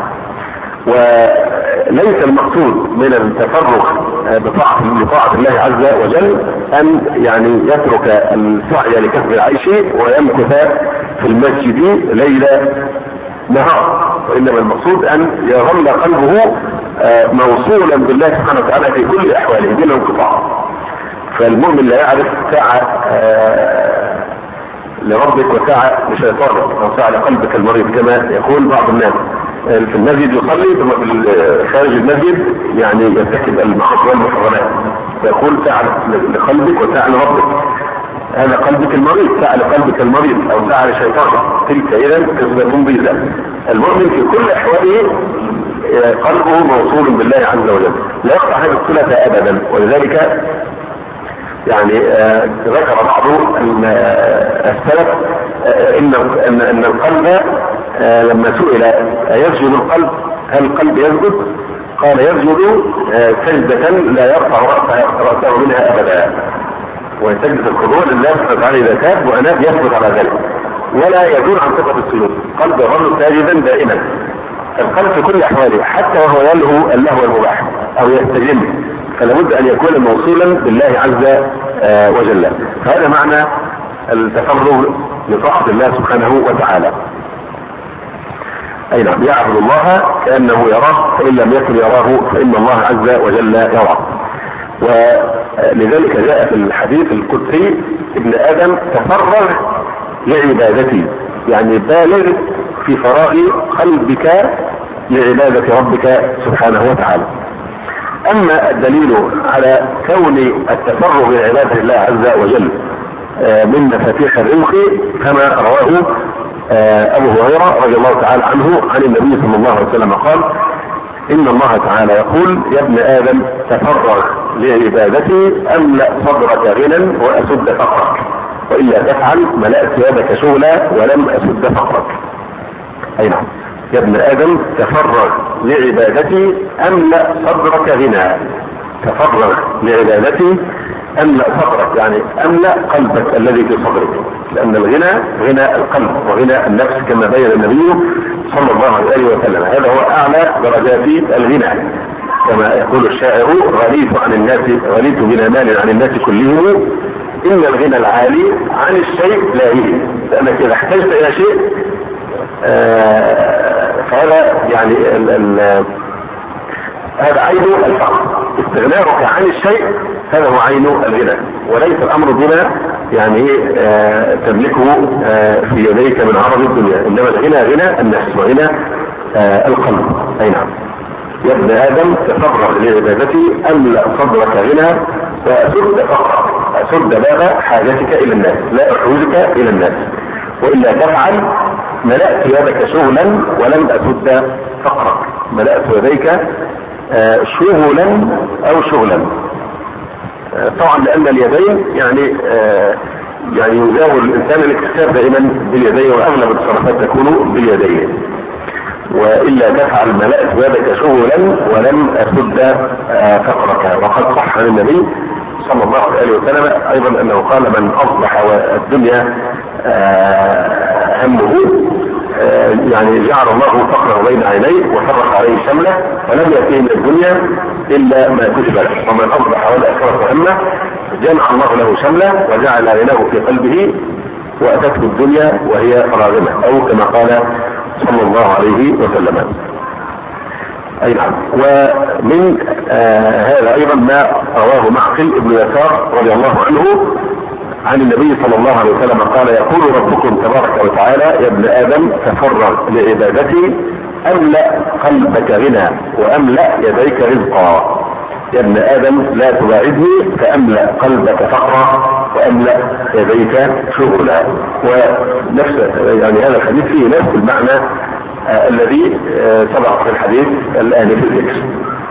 وليس المقصود من التفرغ بطاعة الله عز وجل أن يعني يترك السعي لكسب العيش ويمكث في المسجد ليلا نهار، وإنما المقصود أن يظل قلبه موصولا بالله سبحانه وتعالى في كل أحواله بلا انقطاع. فالمؤمن لا يعرف ساعة لربك وساعة لشيطانك أو ساعة لقلبك المريض كما يقول بعض الناس. في المسجد يصلي ثم في خارج المسجد يعني يرتكب المعاصي والمحرمات، يقول ساعة لقلبك وساعة لربك. هذا قلبك المريض، ساعة لقلبك المريض أو ساعة لشيطانك، تلك إذا قسمة ضيزة. المؤمن في كل أحواله قلبه موصول بالله عز وجل، لا يقطع هذه الصلة أبدا. ولذلك يعني ذكر بعض السلف ان القلب لما سئل ايسجد القلب، هل القلب يسجد؟ قال: يسجد سجدة لا يرفع رأسه منها ابدا، وسجدة الخضوع لله سبحانه وتعالى اذا تاب واناب يثبت على ذلك ولا يدور عن صفة السجود. قلب يظل ساجدا دائما، القلب في كل احواله حتى وهو يلهو اللهو المباح او يستجم، فلابد ان يكون موصولا بالله عز وجل. فهذا معنى التفرغ لطاعة الله سبحانه وتعالى. اي نعم، يعبد الله كأنه يراه، فإن لم يكن يراه فإن الله عز وجل يراه. ولذلك جاء في الحديث القدسي: ابن آدم تفرغ لعبادتي، يعني بالغ في فراغ قلبك لعبادة ربك سبحانه وتعالى. اما الدليل على كون التفرغ لعبادة الله عز وجل من مفاتيح الرزق كما رواه ابو هريرة رضي الله تعالى عنه عن النبي صلى الله عليه وسلم قال: ان الله تعالى يقول: يا ابن ادم تفرغ لعبادتي املأ صدرك غنى واسد فقرك، والا تفعل ملأت ثيابك شغلا ولم اسد فقرك. اي نعم، يا ابن آدم تفرغ لعبادتي أملأ صدرك غنى. تفرغ لعبادتي أملأ صدرك، يعني أملأ قلبك الذي في صدرك، لأن الغنى غنى القلب وغنى النفس كما بين النبي صلى الله عليه وسلم. هذا هو أعلى درجات الغنى، كما يقول الشاعر: غنيت عن الناس، غنيت بلا مال عن الناس كلهم، إن الغنى العالي عن الشيء لا يهي. لأنك إذا احتجت إلى شيء فهذا يعني هذا عين الفقر. استغناؤك عن الشيء هذا هو عين الغنى، وليس الامر بما يعني تملكه في يديك من عرض الدنيا، انما الغنى غنى النفس وغنى القلب. اي نعم، يا ابن ادم تفرغ لعبادتي املأ صدرك غنى واسد فقرك، اسد باب حاجتك الى الناس لا احوجك الى الناس، والا تفعل ملأت يدك شغلا ولم اسد فقرك. ملأت يديك شغلا او شغلا، طبعا لان اليدين يعني يزاول الانسان الاكتساب دائما باليدين، واغلب التصرفات تكون باليدين. والا تفعل ملأت يدك شغلا ولم اسد فقرك. وقد صح عن النبي صلى الله عليه وسلم ايضا انه قال: من اصبح والدنيا همه يعني جعل الله فقره بين عينيه وفرق عليه شمله، فلم يأتيه من الدنيا الا ما كتب له. ومن اصبح والاخره همه جمع الله له شمله وجعل غناه في قلبه وأتته الدنيا وهي راغمة، أو كما قال صلى الله عليه وسلم. أي نعم. ومن هذا أيضا ما رواه معقل ابن يسار رضي الله عنه عن النبي صلى الله عليه وسلم قال: يقول ربكم تبارك وتعالى: يا ابن آدم تفرغ لعبادتي أملأ قلبك غنى وأملأ يديك رزقا. يا ابن آدم لا تباعدني فأملأ قلبك فقرا وأملأ يديك شغلا. ونفس يعني هذا الحديث فيه نفس المعنى الذي سبق في الحديث الآن في الذكر.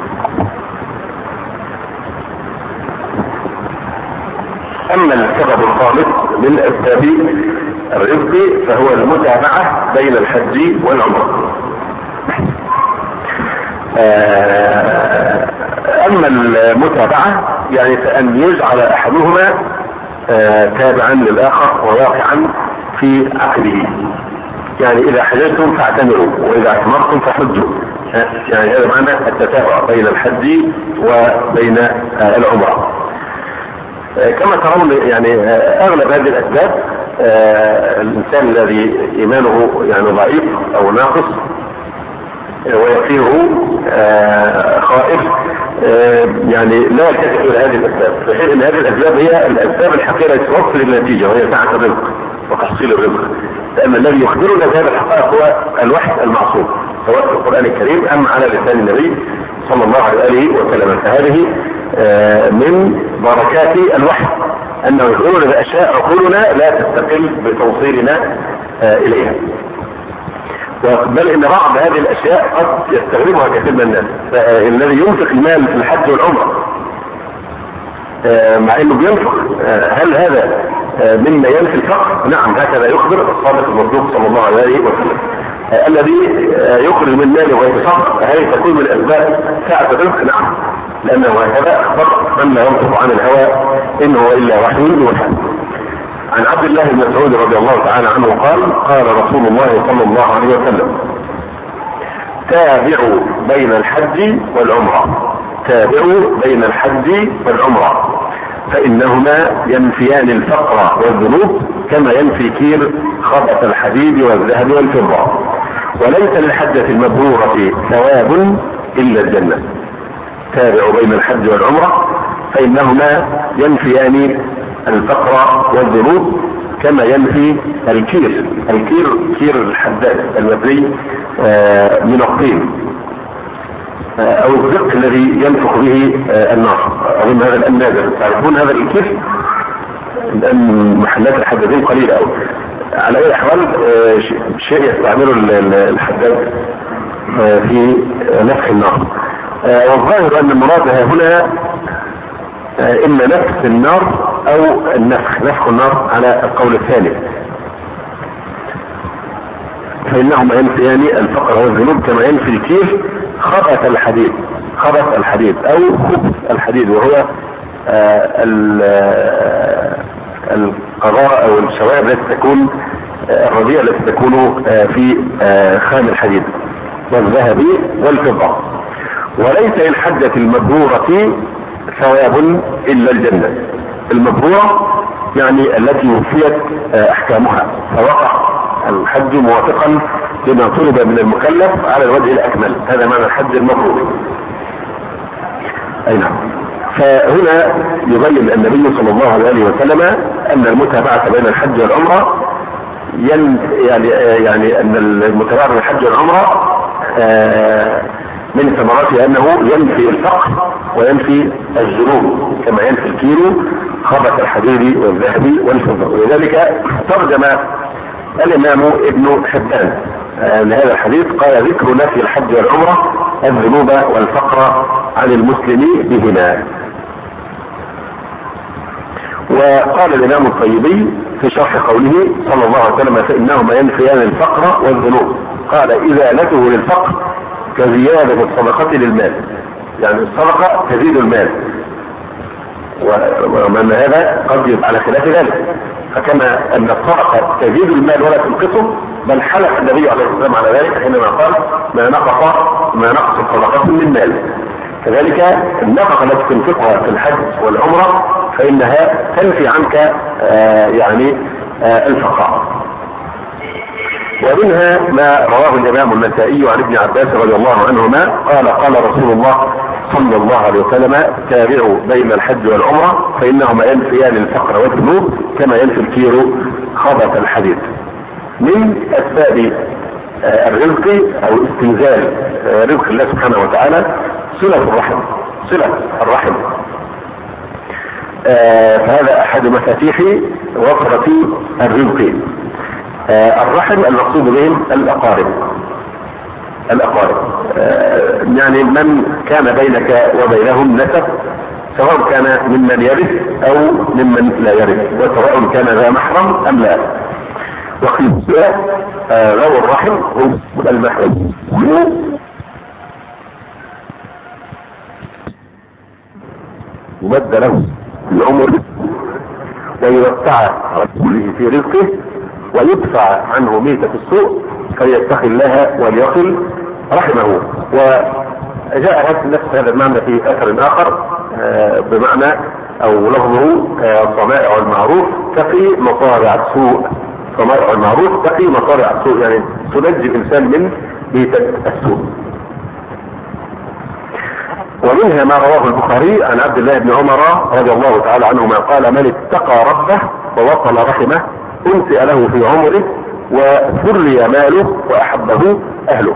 أما السبب الخامس من أسباب الرزق فهو المتابعة بين الحج والعمرة. أما المتابعة يعني فأن يجعل أحدهما تابعا للآخر وواقعا في عقله. يعني إذا حججتم فاعتمروا وإذا اعتمرتم فحجوا. يعني هذا معنى التتابع بين الحج وبين العمرة. كما ترون يعني أغلب هذه الأسباب الإنسان الذي إيمانه يعني ضعيف أو ناقص ويصير خائف يعني لا يلتفت إلى هذه الأسباب، في حين أن هذه الأسباب هي الأسباب الحقيقية التي توصل إلى النتيجة وهي سعة الرزق وتحصيل الرزق. لأن الذي يخبرنا بهذه الحقائق هو الوحي المعصوم سواء في القرآن الكريم أم على لسان النبي صلى الله عليه وسلم. فهذه من بركات الوحي أنه يخبرنا بأشياء عقولنا لا تستقل بتوصيلنا إليها، بل إن بعض هذه الأشياء قد يستغربها كثير من الناس. الذي ينفق المال في الحج والعمرة مع أنه بينفق، هل هذا مما ينفي الفقر؟ نعم، هكذا يخبر الصادق المصدوق صلى الله عليه وسلم. الذي يخرج من ماله ويتصدق هل تكون من أسباب سعة الرزق؟ نعم، لأنه هكذا أخبر من لا ينطق عن الهوى إن هو إلا وحي يوحى. عن عبد الله بن مسعود رضي الله تعالى عنه قال: قال رسول الله صلى الله عليه وسلم: تابعوا بين الحج والعمرة، تابعوا بين الحج والعمرة، فإنهما ينفيان الفقر والذنوب كما ينفي كير خبث الحديد والذهب والفضة، وليس للحجة المبرورة ثواب إلا الجنة. تابعوا بين الحج والعمرة فإنهما ينفيان الفقر والذنوب كما ينفي الكير. كير الحداد المبني من الطين او الزق الذي ينفخ به النار، اظن هذا النادر. تعرفون هذا الكير؟ الان محلات الحدادين قليله قوي. على اي احوال شيء يستعمله الحداد في نفخ النار. والظاهر ان المراد هنا اما نفخ النار او نفخ النار على القول الثاني، فانهما ينفيان الفقر والذنوب كما ينفي الكير خبث الحديد او خبث الحديد، وهو القذارة او الشوائب التي تكون الرديئة التي تكون في خام الحديد والذهب والفضة. وليس للحجة المبرورة ثواب إلا الجنة. المبرورة يعني التي وفيت أحكامها فوقع الحج موافقا لما طلب من المكلف على الوجه الأكمل، هذا معنى الحج المبرور. أي نعم. فهنا يبين النبي صلى الله عليه وسلم أن المتابعة بين الحج والعمرة يعني أن المتابعة بين الحج والعمرة من ثمراته أنه ينفي الفقر وينفي الذنوب كما ينفي الكيلو خبث الحديد والذهب والفضة. ولذلك ترجم الإمام ابن حبان لهذا الحديث قال: ذكر نفي الحج والعمرة الذنوب والفقر عن المسلم بهما. وقال الإمام الطيبي في شرح قوله صلى الله عليه وسلم: فإنهما ينفيان الفقر والذنوب. قال: إزالته للفقر كزيادة الصدقة للمال، يعني الصدقة تزيد المال، ومن هذا قد يبقى على خلاف ذلك. فكما أن الصدقة تزيد المال ولا تنقصه، بل حلف النبي عليه الصلاة والسلام على ذلك حينما قال: ما نقص الصدقة من مال. كذلك النفقة التي تنفقها في الحج والعمرة فإنها تنفي عنك يعني الفقراء. ومنها ما رواه الامام النسائي عن ابن عباس رضي الله عنهما قال رسول الله صلى الله عليه وسلم: تابعوا بين الحج والعمرة فانهما ينفيان الفقر والذنوب كما ينفي الكير خبث الحديد. من اسباب الرزق او استنزال رزق الله سبحانه وتعالى صلة الرحم. فهذا احد مفاتيح وفرة الرزق. الرحم المقصود بهم الاقارب يعني من كان بينك وبينهم نسب، سواء كان ممن يرث او ممن لا يرث، وسواء كان ذا محرم ام لا. وقيل ذو الرحم هم المحرم يمد له العمر ويوسع رسوله في رزقه ويدفع عنه ميتة السوء فيتقي الله وليصل رحمه. وجاء نفس هذا المعنى في اثر اخر بمعنى او لفظه: صنائع المعروف تقي مصارع السوء. صنائع المعروف تقي مصارع السوء، يعني تنجي الانسان من ميتة السوء. ومنها ما رواه البخاري عن عبد الله بن عمر رضي الله تعالى عنهما قال: من اتقى ربه ووصل رحمه انسئ له في عمره وفري ماله واحبه اهله.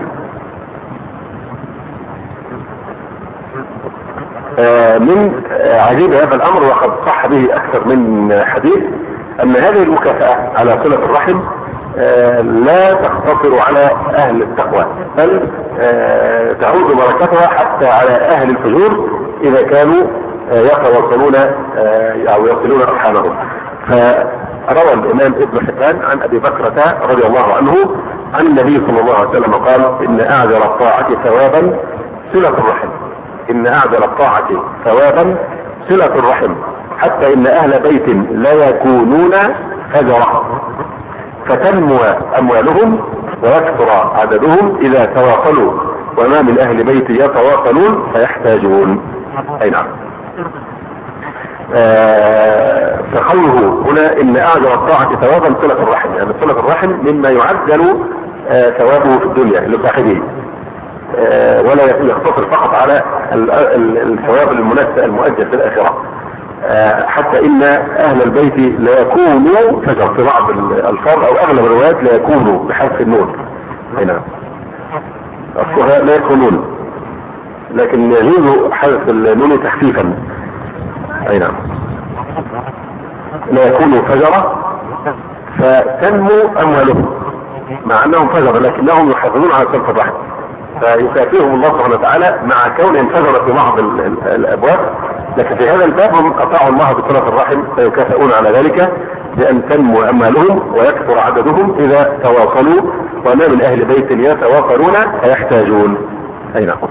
من عجيب هذا الامر وقد صح به اكثر من حديث ان هذه المكافأة على صلة الرحم لا تقتصر على اهل التقوى، بل تعود بركتها حتى على اهل الفجور اذا كانوا يتواصلون او يصلون ارحامهم. فروى الامام ابن حبان عن ابي بكرة رضي الله عنه عن النبي صلى الله عليه وسلم قال: ان اعجل الطاعة ثوابا صلة الرحم. ان اعجل الطاعة ثوابا صلة الرحم، حتى ان اهل بيت لا يكونون فجرا فتنمو اموالهم ويكثر عددهم اذا تواصلوا، وما من اهل بيت يتواصلون فيحتاجون. اي نعم. فقوله هنا ان اعجل الطاعة ثوابا صلة الرحم، يعني صلة الرحم مما يعجل ثوابه في الدنيا لصاحبه، ولا يقتصر فقط على الثواب المؤجل في الاخرة. حتى ان اهل البيت لا يكونوا فجر، في بعض الالفاظ او اغلب الروايات لا يكونوا بحذف النون. هنا اصلها لا يكونون، لكن يجوز حذف النون تخفيفا. اي نعم. لا يكونوا فجرة فتنمو اموالهم، مع انهم فجر لكنهم يحافظون على صلة الرحم، فيكافئهم الله سبحانه وتعالى مع كونهم فجر في بعض الابواب، لكن في هذا الباب هم اطاعوا الله بصلة الرحم فيكافئون على ذلك بان تنمو اموالهم ويكثر عددهم اذا تواصلوا، وما من اهل بيت يتواصلون فيحتاجون. اي نعم.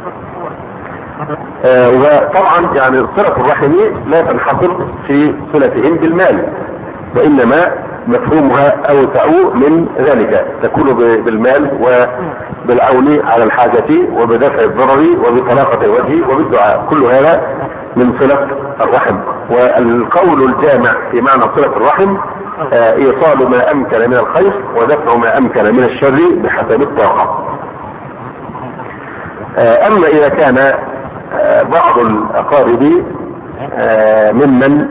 وطبعا يعني صلة الرحم لا تنحصر في صلتهم بالمال، وانما مفهومها اوسع من ذلك، تكون بالمال وبالعون على الحاجة وبدفع الضرر وبطلاقة الوجه وبالدعاء، كل هذا من صلة الرحم. والقول الجامع في معنى صلة الرحم ايصال ما امكن من الخير ودفع ما امكن من الشر بحسب الطاقة. اما اذا كان بعض الاقارب ممن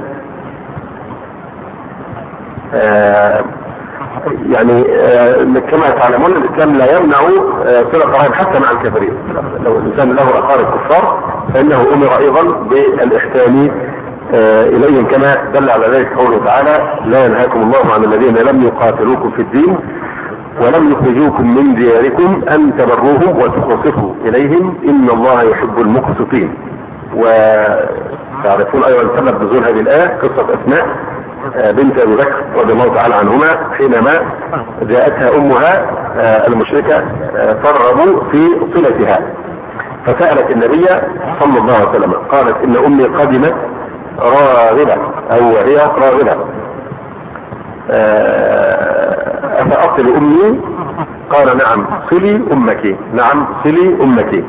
يعني كما تعلمون الاسلام لا يمنع صلة الرحم حتى مع الكافرين. لو الانسان له اقارب كفار فانه امر ايضا بالاحسان اليهم، كما دل على ذلك قوله تعالى: لا ينهاكم الله عن الذين لم يقاتلوكم في الدين ولم يخرجوكم من دياركم ان تبروهم وتقسطوا اليهم ان الله يحب المقسطين. وتعرفون ايضا سبب نزول هذه الايه قصة اسماء بنت ابي بكر رضي الله تعالى عنهما، حينما جاءتها امها المشركة ترغب في صلتها فسألت النبي صلى الله عليه وسلم، قالت: ان امي قدمت راغبة او هي راغبة افأصل امي؟ قال: نعم صلي امك، نعم صلي امك.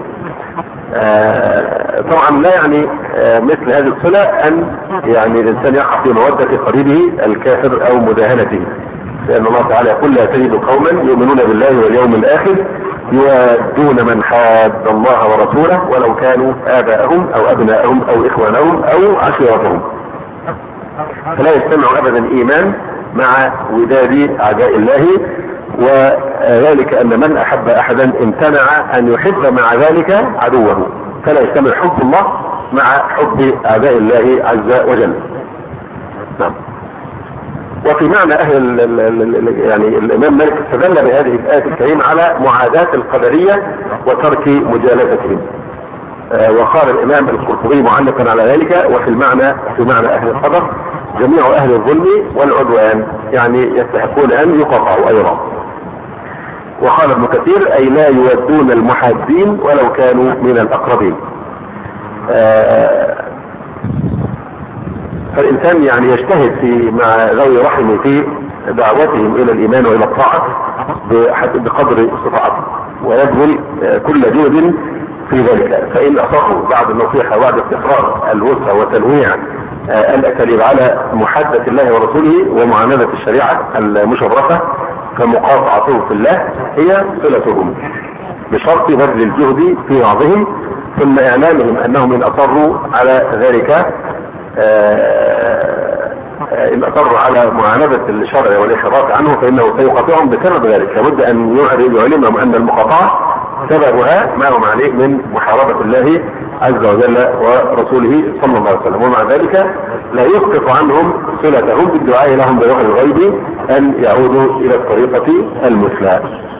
طبعا لا يعني مثل هذه الصلة ان يعني الانسان يقع في مودة قريبه الكافر او مداهنته، لأن الله تعالى يقول لا تجد قوما يؤمنون بالله واليوم الآخر يوادون من حاد الله ورسوله ولو كانوا آباءهم أو أبناءهم أو إخوانهم أو عشيرتهم. فلا يجتمع أبدا إيمان مع وداد أعداء الله، وذلك أن من أحب أحدا امتنع أن يحب مع ذلك عدوه، فلا يجتمع حب الله مع حب أعداء الله عز وجل. نعم. وفي معنى يعني الإمام مالك استدل بهذه الآية الكريمة على معاداة القدرية وترك مجالستهم. وقال الإمام القرطبي معلقا على ذلك: وفي معنى أهل القدر جميع أهل الظلم والعدوان، يعني يستحقون أن يقطعوا أيضا. وقال ابن كثير: أي لا يودون المحادين ولو كانوا من الأقربين. فالإنسان يعني يجتهد مع ذوي رحمه في دعوتهم إلى الإيمان وإلى الطاعة بقدر استطاعته، ويبذل كل جهد في ذلك. فإن أصروا بعد النصيحة وبعد استقرار الوسع وتنويع الأساليب على محادة الله ورسوله ومعاندة الشريعة المشرفة، فمقاطعتهم في الله هي صلتهم، بشرط بذل الجهد في بعضهم، ثم إعلامهم أنهم إن أصروا على ذلك، إن أصروا على معاندة الشرع والإخراج عنه فإنه سيقاطعهم بسبب ذلك. لابد أن يعلمهم أن المقاطعة سببها ما هم عليه من محاربة الله عز وجل ورسوله صلى الله عليه وسلم، ومع ذلك لا يسقط عنهم صلتهم بالدعاء لهم بوحي الغيب أن يعودوا إلى الطريقة المثلى.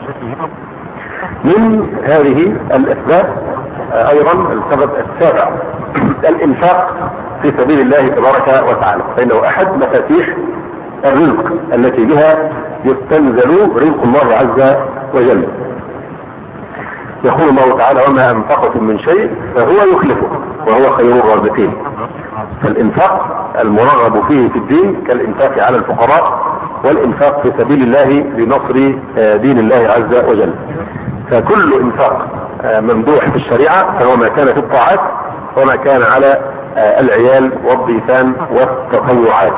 من هذه الأسباب أيضا السبب السابع الإنفاق في سبيل الله تبارك وتعالى، فإنه أحد مفاتيح الرزق التي بها يستنزل رزق الله عز وجل. يقول الله تعالى: وما أنفقتم من شيء فهو يخلفه وهو خير الرازقين. فالإنفاق المرغب فيه في الدين كالإنفاق على الفقراء والإنفاق في سبيل الله لنصر دين الله عز وجل. فكل إنفاق ممدوح في الشريعة فهو ما كان في الطاعات وما كان على العيال والضيفان والتطوعات.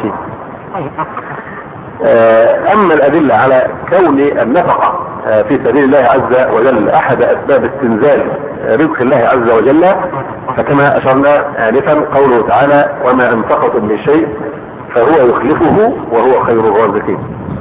أما الأدلة على كون النفقة في سبيل الله عز وجل أحد أسباب استنزال رزق الله عز وجل، فكما أشرنا آنفا قوله تعالى: وما أنفقتم من شيء فهو يخلفه وهو خير الرازقين.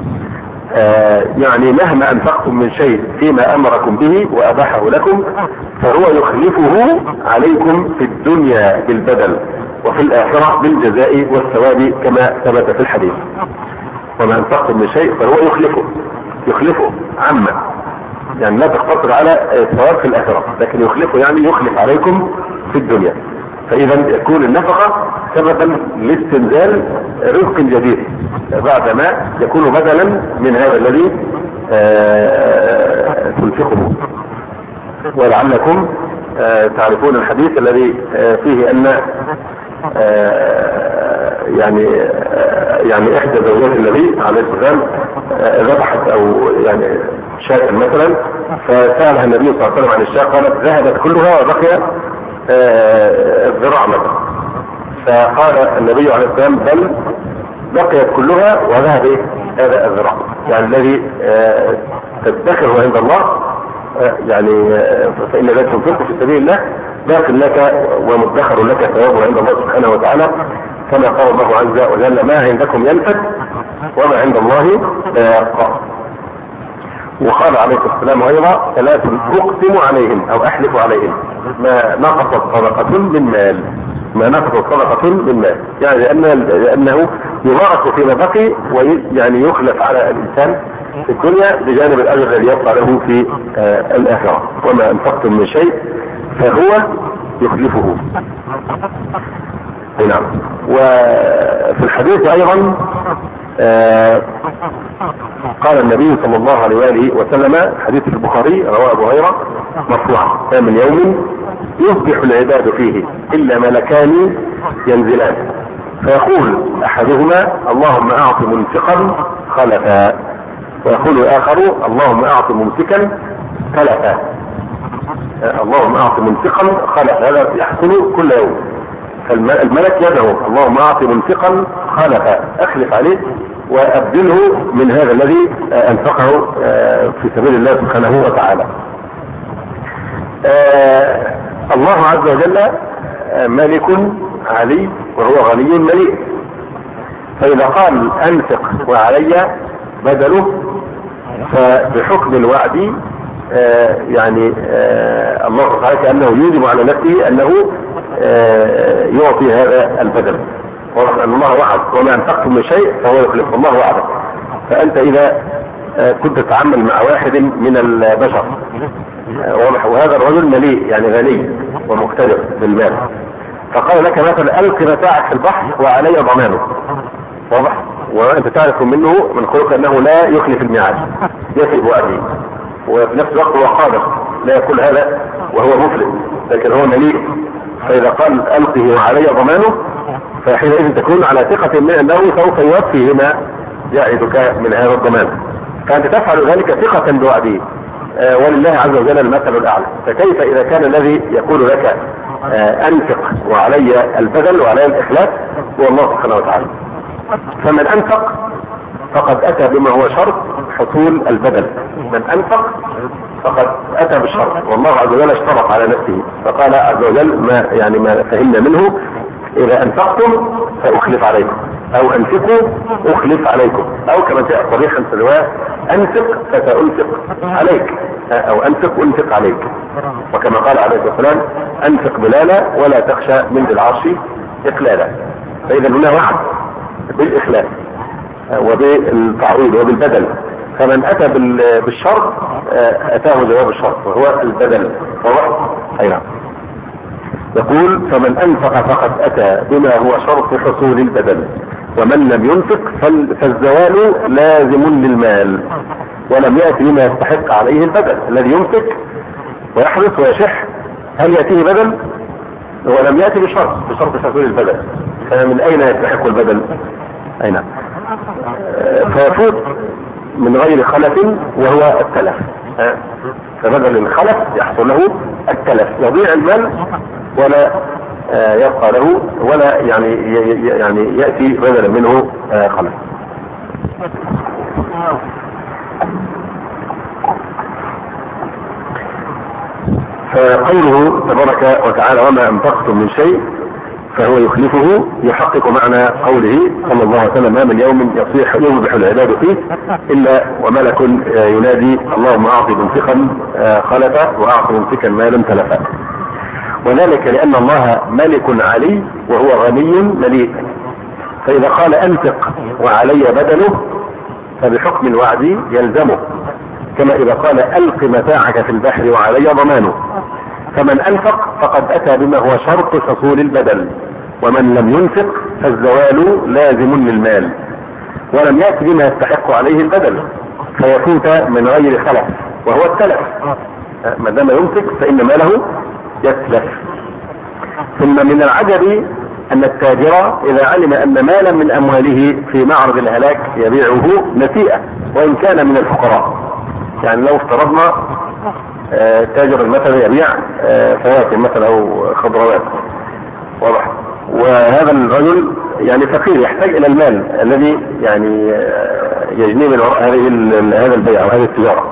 يعني مهما أنفقتم من شيء فيما أمركم به وأباحه لكم فهو يخلفه عليكم في الدنيا بالبدل وفي الآخرة بالجزاء والثواب كما ثبت في الحديث. وما أنفقتم من شيء فهو يخلفه عما، يعني لا تقتصر على الثواب في الآخرة، لكن يخلفه يعني يخلف عليكم في الدنيا. فإذا يكون النفقة سببا لاستنزال رزق جديد بعدما يكون بدلا من هذا الذي تنفقه. ولعلكم تعرفون الحديث الذي فيه أن يعني إحدى زوجات النبي عليه السلام ذبحت أو يعني شاة مثلا، فسألها النبي صلى الله عليه وسلم عن الشاة، قالت ذهبت كلها وبقي الذراع مثلا. فقال النبي عليه السلام: بل بقيت كلها وذهب هذا الذراع، يعني الذي تدخره عند الله يعني فإن ذلك تنفق في سبيل الله باق لك ومدخر لك ثوابه عند الله سبحانه وتعالى، كما قال الله عز وجل: ما عندكم ينفد وما عند الله باق. وقال عليه السلام أيضا: ثلاث أقسم عليهم أو أحلف عليهم ما نقصت صدقة من مال، يعني لأنه يبارك فيما بقي ويعني يخلف على الإنسان في الدنيا بجانب الأجر الذي يطلع له في الآخرة. وما أنفقتم من شيء فهو يخلفه. نعم. وفي الحديث أيضا قال النبي صلى الله عليه وآله وسلم، حديث البخاري رواه أبو هريرة مرفوعا: ما من يوم يصبح العباد فيه إلا ملكان ينزلان فيقول أحدهما: اللهم أعط منفقا خلفا، ويقول الآخر: اللهم أعط ممسكا تلفا. اللهم أعط منفقا خلفا، هذا يحصل كل يوم. فالملك يدعو: اللهم أعط منفقا خلفا، أخلف عليه وابدله من هذا الذي انفقه في سبيل الله سبحانه وتعالى. الله عز وجل ملك علي وهو غني مليء، فإذا قال أنفق وعلي بدله فبحكم الوعد يعني الله تعالى كأنه يوجب على نفسه أنه يعطي هذا البدل، وأن الله وعد وما أنفقتم من شيء فهو يخلف، الله وعده. فأنت إذا كنت تتعامل مع واحد من البشر وهذا الرجل مليء يعني غني ومقتدر بالمال، فقال لك مثلا ألق متاعك في البحر وعلي ضمانه، واضح؟ وأنت تعرف منه من خلق أنه لا يخلف الميعاد، يفي بوعده، وفي نفس الوقت هو قادر لا يقول هذا وهو مفلس، لكن هو مليء. فإذا قال ألقه وعلي ضمانه فحينئذ تكون على ثقة من أنه سوف يوفي ما يعدك من هذا الضمان، فأنت تفعل ذلك ثقة بوعده. ولله عز وجل المثل الأعلى. فكيف إذا كان الذي يقول لك أنفق وعلي البذل وعلي الإخلاص هو الله سبحانه وتعالى؟ فمن أنفق فقد أتى بما هو شرط حصول البذل، من أنفق فقد أتى بالشرط، والله عز وجل اشترط على نفسه فقال عز وجل ما فهمنا منه إذا أنفقتم فأخلف عليكم، أو أنفقوا أخلف عليكم، أو كما جاء صريحا في الرواية أنفق فسأنفق عليك، أو أنفق عليك، وكما قال عليه الصلاة والسلام أنفق بلالا ولا تخشى من ذي العرش إقلالا. فإذا هنا وعد بالإخلاص وبالتعويض وبالبدل، فمن أتى بالشرط أتاه جواب الشرط وهو البدل. أي نعم. يقول فمن أنفق فقد أتى بما هو شرط حصول البدل، ومن لم ينفق فالزوال لازم للمال ولم يأتي بما يستحق عليه البدل. الذي ينفق ويحرص ويشح هل يأتيه بدل؟ ولم يأتي بشرط حصول البدل، فمن أين يستحق البدل؟ أين؟ فيفوت من غير خلف وهو التلف، فبدل الخلف يحصل له التلف، يضيع المال ولا يبقى له ولا يعني يأتي بدلا منه خلف. فقوله تبارك وتعالى وما أنفقتم من شيء فهو يخلفه يحقق معنى قوله صلى الله عليه وسلم ما من يوم يصبح العباد فيه إلا وملك ينادي اللهم أعط منفقا خلفا وأعط ممسكا مالا تلفا، وذلك لأن الله ملك علي وهو غني مليء، فإذا قال أنفق وعلي بدله فبحكم الوعد يلزمه، كما إذا قال ألق متاعك في البحر وعلي ضمانه. فمن أنفق فقد أتى بما هو شرط حصول البدل، ومن لم ينفق فالزوال لازم للمال ولم يأتي بما يستحق عليه البدل فيفوت من غير خلف وهو التلف، ما دام ينفق فإن ماله يتلف. ثم من العجب أن التاجر إذا علم أن مالا من أمواله في معرض الهلاك يبيعه نسيئة وإن كان من الفقراء. يعني لو افترضنا تاجر مثلا يبيع فواكه مثلا أو خضروات، واضح، وهذا الرجل يعني فقير يحتاج إلى المال الذي يعني يجني من وراء هذا البيع أو هذه التجارة،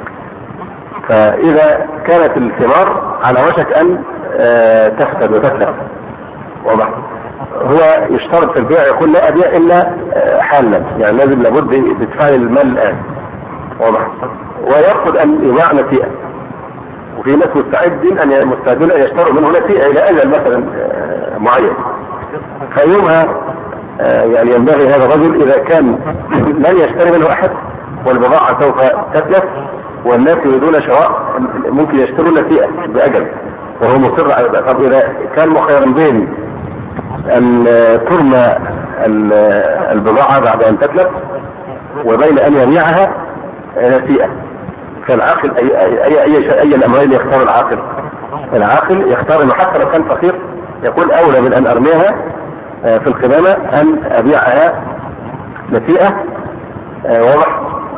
فإذا كانت الثمار على وشك أن تفسد وتتلف، واضح، هو يشترط في البيع يقول لا أبيع إلا حالا، يعني لازم لابد تدفع المال الآن، واضح، ويرفض أن يباع نسيئة، وفي ناس مستعدين أن يشتروا منه نسيئة إلى أجل مثلا معين، فيومها يعني ينبغي هذا الرجل إذا كان لن يشتري منه أحد والبضاعة سوف تتلف والناس يريدون شراء ممكن يشتروا نسيئة بأجل وهو مصر على ذلك. طب إذا كان مخيرا بين أن ترمى البضاعة بعد أن تتلف وبين أن يبيعها نسيئة، فالعاقل أي الأمرين يختار العاقل؟ العاقل يختار انه حتى لو كان فقير يقول أولى من أن أرميها في القمامة أن أبيعها نسيئة، واضح،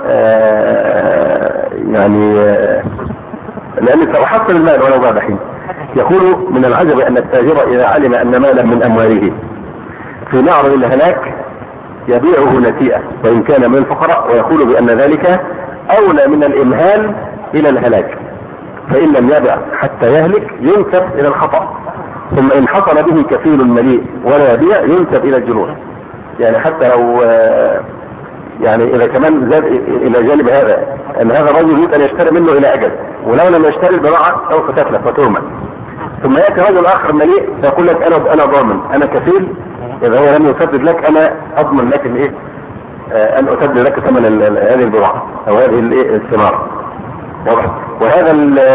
يعني لأن سأحصل المال ولو بعد حين. يقول من العجب أن التاجر إذا علم أن مالا من أمواله في معرض الهلاك يبيعه نسيئة وإن كان من الفقراء، ويقول بأن ذلك أولى من الإمهال إلى الهلاك، فإن لم يبع حتى يهلك ينسب إلى الخطأ، ثم إن حصل به كفيل مليء ولا يبيع ينسب إلى الجنون. يعني حتى لو يعني إذا كمان زاد إلى جانب هذا أن هذا الرجل يريد أن يشتري منه إلى أجل، ولو لم يشتري البضاعة سوف تتلف وتهمل، ثم يأتي رجل آخر مليء فيقول لك أنا ضامن، أنا كفيل، إذا هو لم يسدد لك أنا أضمن لك الإيه؟ أن أسدد لك ثمن هذه البضاعة أو هذه الثمار. وهذا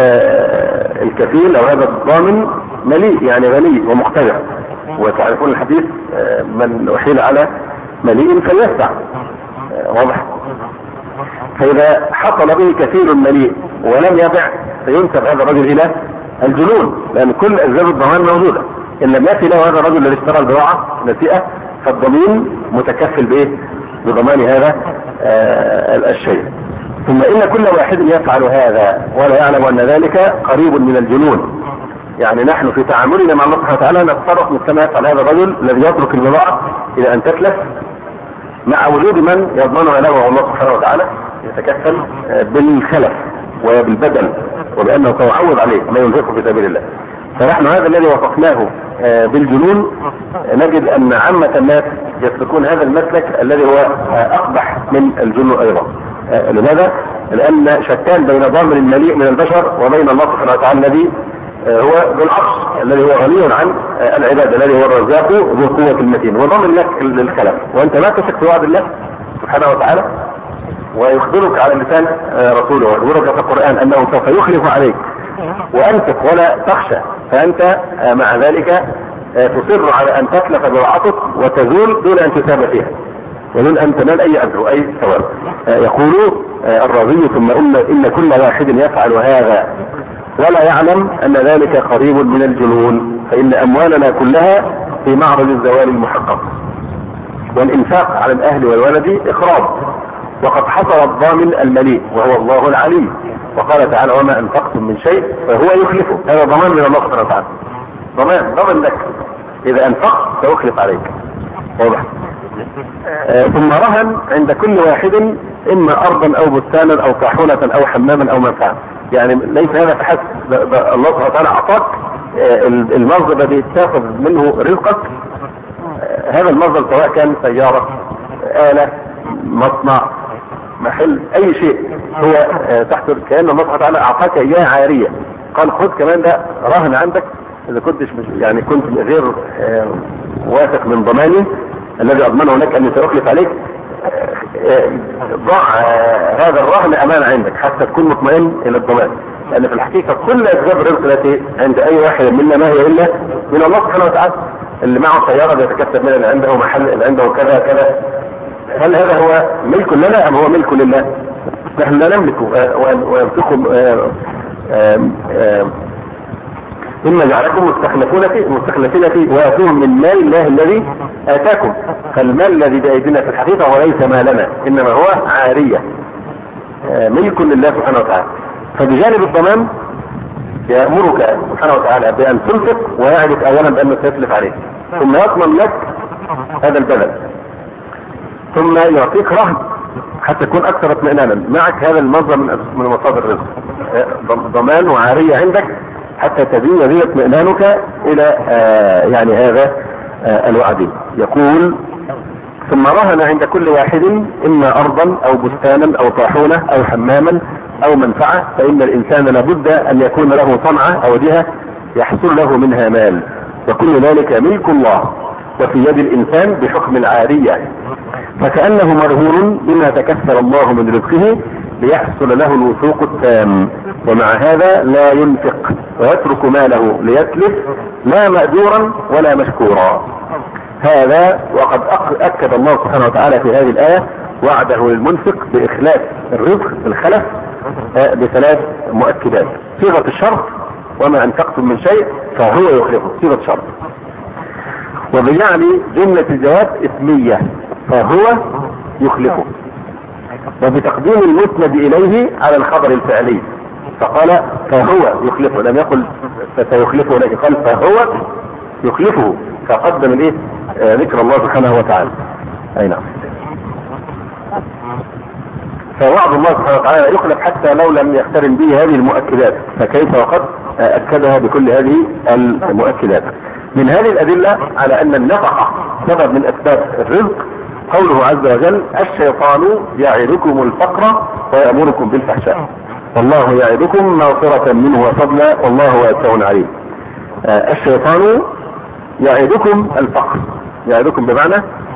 الكفيل أو هذا الضامن مليء، يعني غني ومقتدر، وتعرفون الحديث من أحيل على مليء فليسع. واضح؟ فإذا حصل به كفيل مليء ولم يبع فينسب هذا الرجل إلى الجنون، لأن كل أسباب الضمان موجودة. إن لم يأتي له هذا الرجل الذي اشترى البضاعة نسيئة فالضمين متكفل بإيه؟ بضمان هذا الشيء. ثم إن كل واحد يفعل هذا ولا يعلم أن ذلك قريب من الجنون. يعني نحن في تعاملنا مع الله سبحانه وتعالى نتصرف مثل ما يفعل هذا الرجل الذي يترك البضاعة إلى أن تتلف، مع وجود من يضمنها له الله سبحانه وتعالى يتكفل بالخلف وبالبدل، وبأنه سيعوض عليه ما ينفقه في سبيل الله. فنحن هذا الذي وصفناه بالجنون نجد أن عامة الناس يسلكون هذا المسلك الذي هو أقبح من الجنون أيضا. لماذا؟ لأن شتان بين ضامن المليء من البشر وبين الله سبحانه وتعالى الذي هو ذو العرش، الذي هو غني عن العباد، الذي هو الرزاق ذو القوة المتين، وضامن لك للخلف، وأنت ما تثق في وعد الله سبحانه وتعالى، ويخبرك على لسان رسوله ويخبرك في القرآن أنه سوف يخلف عليك وأنفق ولا تخشى، فأنت مع ذلك تصر على أن تتلف بضاعتك وتزول دون أن تثاب فيها ودون أن تنال أي أجر أي ثواب. يقول الرازي ثم إن كل واحد يفعل هذا ولا يعلم أن ذلك قريب من الجنون، فإن أموالنا كلها في معرض الزوال المحقق، والإنفاق على الأهل والولد إخراج، وقد حصل الضامن المليء وهو الله العليم، وقال تعالى وما أنفقتم من شيء فهو يخلفه. هذا ضمان من الله سبحانه وتعالى، ضمان لك إذا أنفقت سيخلف عليك. واضح؟ ثم رهن عند كل واحد إما أرضا أو بستانا أو طاحونة أو حماما أو منفعة. يعني ليس هذا فحسب، الله سبحانه وتعالى أعطاك المصدر الذي تأخذ منه رزقك، هذا المصدر سواء كان سيارة، آلة، مصنع، محل، أي شيء هو تحت كأن الله سبحانه وتعالى أعطاك إياه عارية، قال خذ كمان ده رهن عندك، إذا كنتش يعني كنت غير واثق من ضماني الذي أضمنه لك أن سيخلف عليك، ضع هذا الرهن أمانة عندك حتى تكون مطمئن إلى الضمان. لأن في الحقيقة كل أسباب الرزق التي عند أي واحد منا ما هي إلا من الله سبحانه وتعالى. اللي معه سيارة يتكسب منها، اللي عنده محل، اللي عنده كذا كذا، هل هذا هو ملك لنا أم هو ملك لله؟ نحن لا نملك ويمسكم إما جعلكم مستخلفين فيه وآتوهم من مال الله الذي آتاكم. فالمال الذي بأيدينا في الحقيقة هو ليس مالنا، إنما هو عارية ملك لله سبحانه وتعالى. فبجانب الضمان يأمرك سبحانه وتعالى بأن تنفق ويعرف أولا بأنه سيسلف عليك، ثم يضمن لك هذا البلد، ثم يعطيك رهن حتى تكون أكثر اطمئنانا معك هذا المصدر من مصادر الرزق، ضمان وعارية عندك حتى تزيد اطمئنانك إلى يعني هذا الوعد. يقول ثم رهن عند كل واحد إما أرضا أو بستانا أو طاحونة أو حماما أو منفعة، فإن الإنسان لابد أن يكون له صنعة أو جهة يحصل له منها مال، وكل ذلك ملك الله وفي يد الإنسان بحكم العارية، فكأنه مرهون بما تكفل الله من رزقه ليحصل له الوثوق التام، ومع هذا لا ينفق ويترك ماله ليتلف لا مأجورا ولا مشكورا. هذا وقد أكد الله سبحانه وتعالى في هذه الآية وعده للمنفق بإخلاف الرزق الخلف بثلاث مؤكدات: صيغة الشرط وما أنفقتم من شيء فهو يخلفه، صيغة شرط، وبجعل جملة الجواب اسمية فهو يخلفه، وبتقديم المسند إليه على الخبر الفعلي، فقال فهو يخلفه، لم يقل فسيخلفه، لكن قال فهو يخلفه، فقدم ذكر الله سبحانه وتعالى. أي نعم. فوعد الله سبحانه وتعالى يخلف حتى لو لم يقترن به هذه المؤكدات، فكيف وقد أكدها بكل هذه المؤكدات. من هذه الأدلة على أن النفقة سبب من أسباب الرزق قوله عز وجل: الشيطان يعدكم الفقر ويأمركم بالفحشاء والله يعدكم مغفرة منه وفضلا والله واسع عليم. الشيطان يعدكم الفقر، يعدكم بمعنى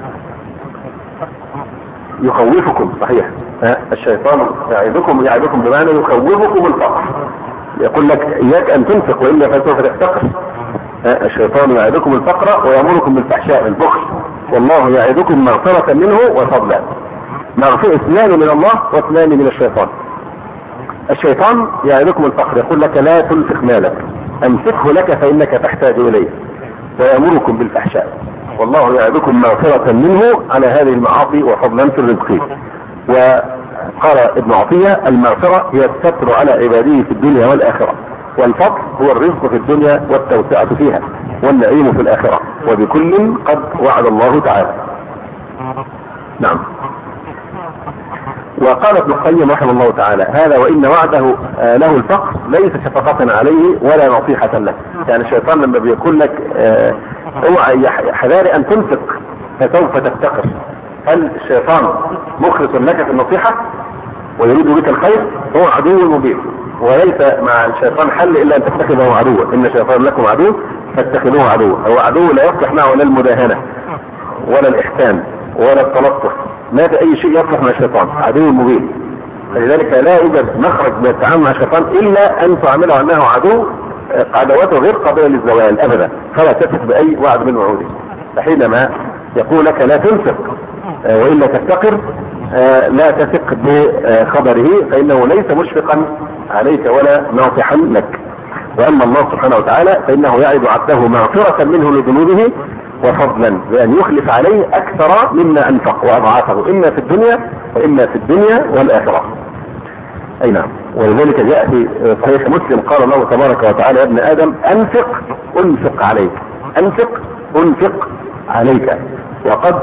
يخوفكم، صحيح. الشيطان يعدكم بمعنى يخوفكم الفقر، يقول لك إياك أن تنفق وإلا فسوف تفتقر. الشيطان يعدكم الفقر ويأمركم بالفحشاء البخل والله يعدكم مغفرة منه وفضلا. مغفرة اثنان من الله واثنان من الشيطان. الشيطان يعدكم الفقر، يقول لك لا تنفق مالك، امسكه لك فإنك تحتاج إليه، ويأمركم بالفحشاء والله يعدكم مغفرة منه على هذه المعاصي وفضلا في الرزق. وقال ابن عطية: المغفرة هي الستر على عباده في الدنيا والآخرة، والفضل هو الرزق في الدنيا والتوسعة فيها والنعيم في الآخرة، وبكل قد وعد الله تعالى. نعم. وقال ابن القيم رحمه الله تعالى: هذا وإن وعده له الفقر ليس شفقة عليه ولا نصيحة له. يعني الشيطان لما بيقول لك اوعى حذاري أن تنفق فسوف تفتقر، هل الشيطان مخلص لك في النصيحة ويريد بك الخير؟ هو عدو مبين، وليس مع الشيطان حل إلا أن تتخذه عدوا. إن الشيطان لكم عدو فاتخذوه عدوا. هو عدو لا يصلح معه لا المداهنة ولا الإحسان ولا التلطف، ما في أي شيء يصلح مع الشيطان، عدو مبين. فلذلك لا يوجد مخرج من التعامل مع الشيطان إلا أن تعامله أنه عدو، عداوته غير قابلة للزوال أبدا، فلا تثق بأي وعد من وعوده. فحينما يقول لك لا تنفق وإلا تفتقر، لا تثق بخبره، فإنه ليس مشفقا عليك ولا ناصحا لك. وأما الله سبحانه وتعالى فإنه يعد عبده مغفرة منه لذنوبه وفضلا بأن يخلف عليه أكثر مما أنفق وأضعافه، إما في الدنيا وإما في الدنيا والآخرة. أي نعم. ولذلك جاء في صحيح مسلم قال الله تبارك وتعالى: يا ابن آدم أنفق أنفق عليك، أنفق أنفق عليك. وقد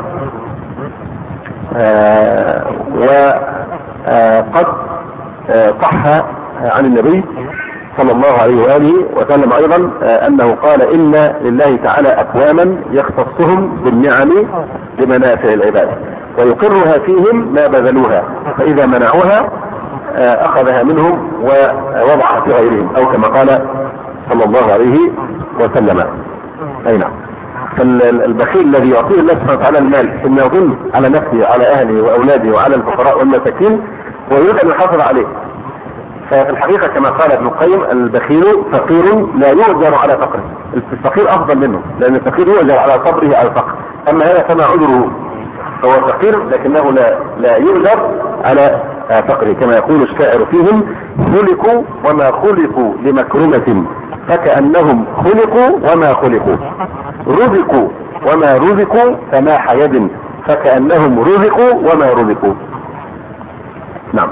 صح عن النبي صلى الله عليه وآله وسلم أيضا أنه قال: إن لله تعالى أقواما يختصهم بالنعم لمنافع العباد ويقرها فيهم ما بذلوها، فإذا منعوها أخذها منهم ووضعها في غيرهم، أو كما قال صلى الله عليه وسلم. أي نعم. فالبخيل الذي يعطيه الله سبحانه وتعالى المال إنه يظن على نفسه وعلى أهله وأولاده وعلى الفقراء والمساكين ويريد أن يحافظ عليه. ففي الحقيقة كما قال ابن القيم: البخيل فقير لا يؤجر على فقره. الفقير أفضل منه، لأن الفقير يؤجر على صبره على الفقر، أما هذا فما عذره، فهو فقير لكنه لا يؤجر على فقره. كما يقول الشاعر فيهم: خلقوا وما خلقوا لمكرمة فكأنهم خلقوا وما خلقوا، رزقوا وما رزقوا فماح يد فكأنهم رزقوا وما رزقوا. نعم.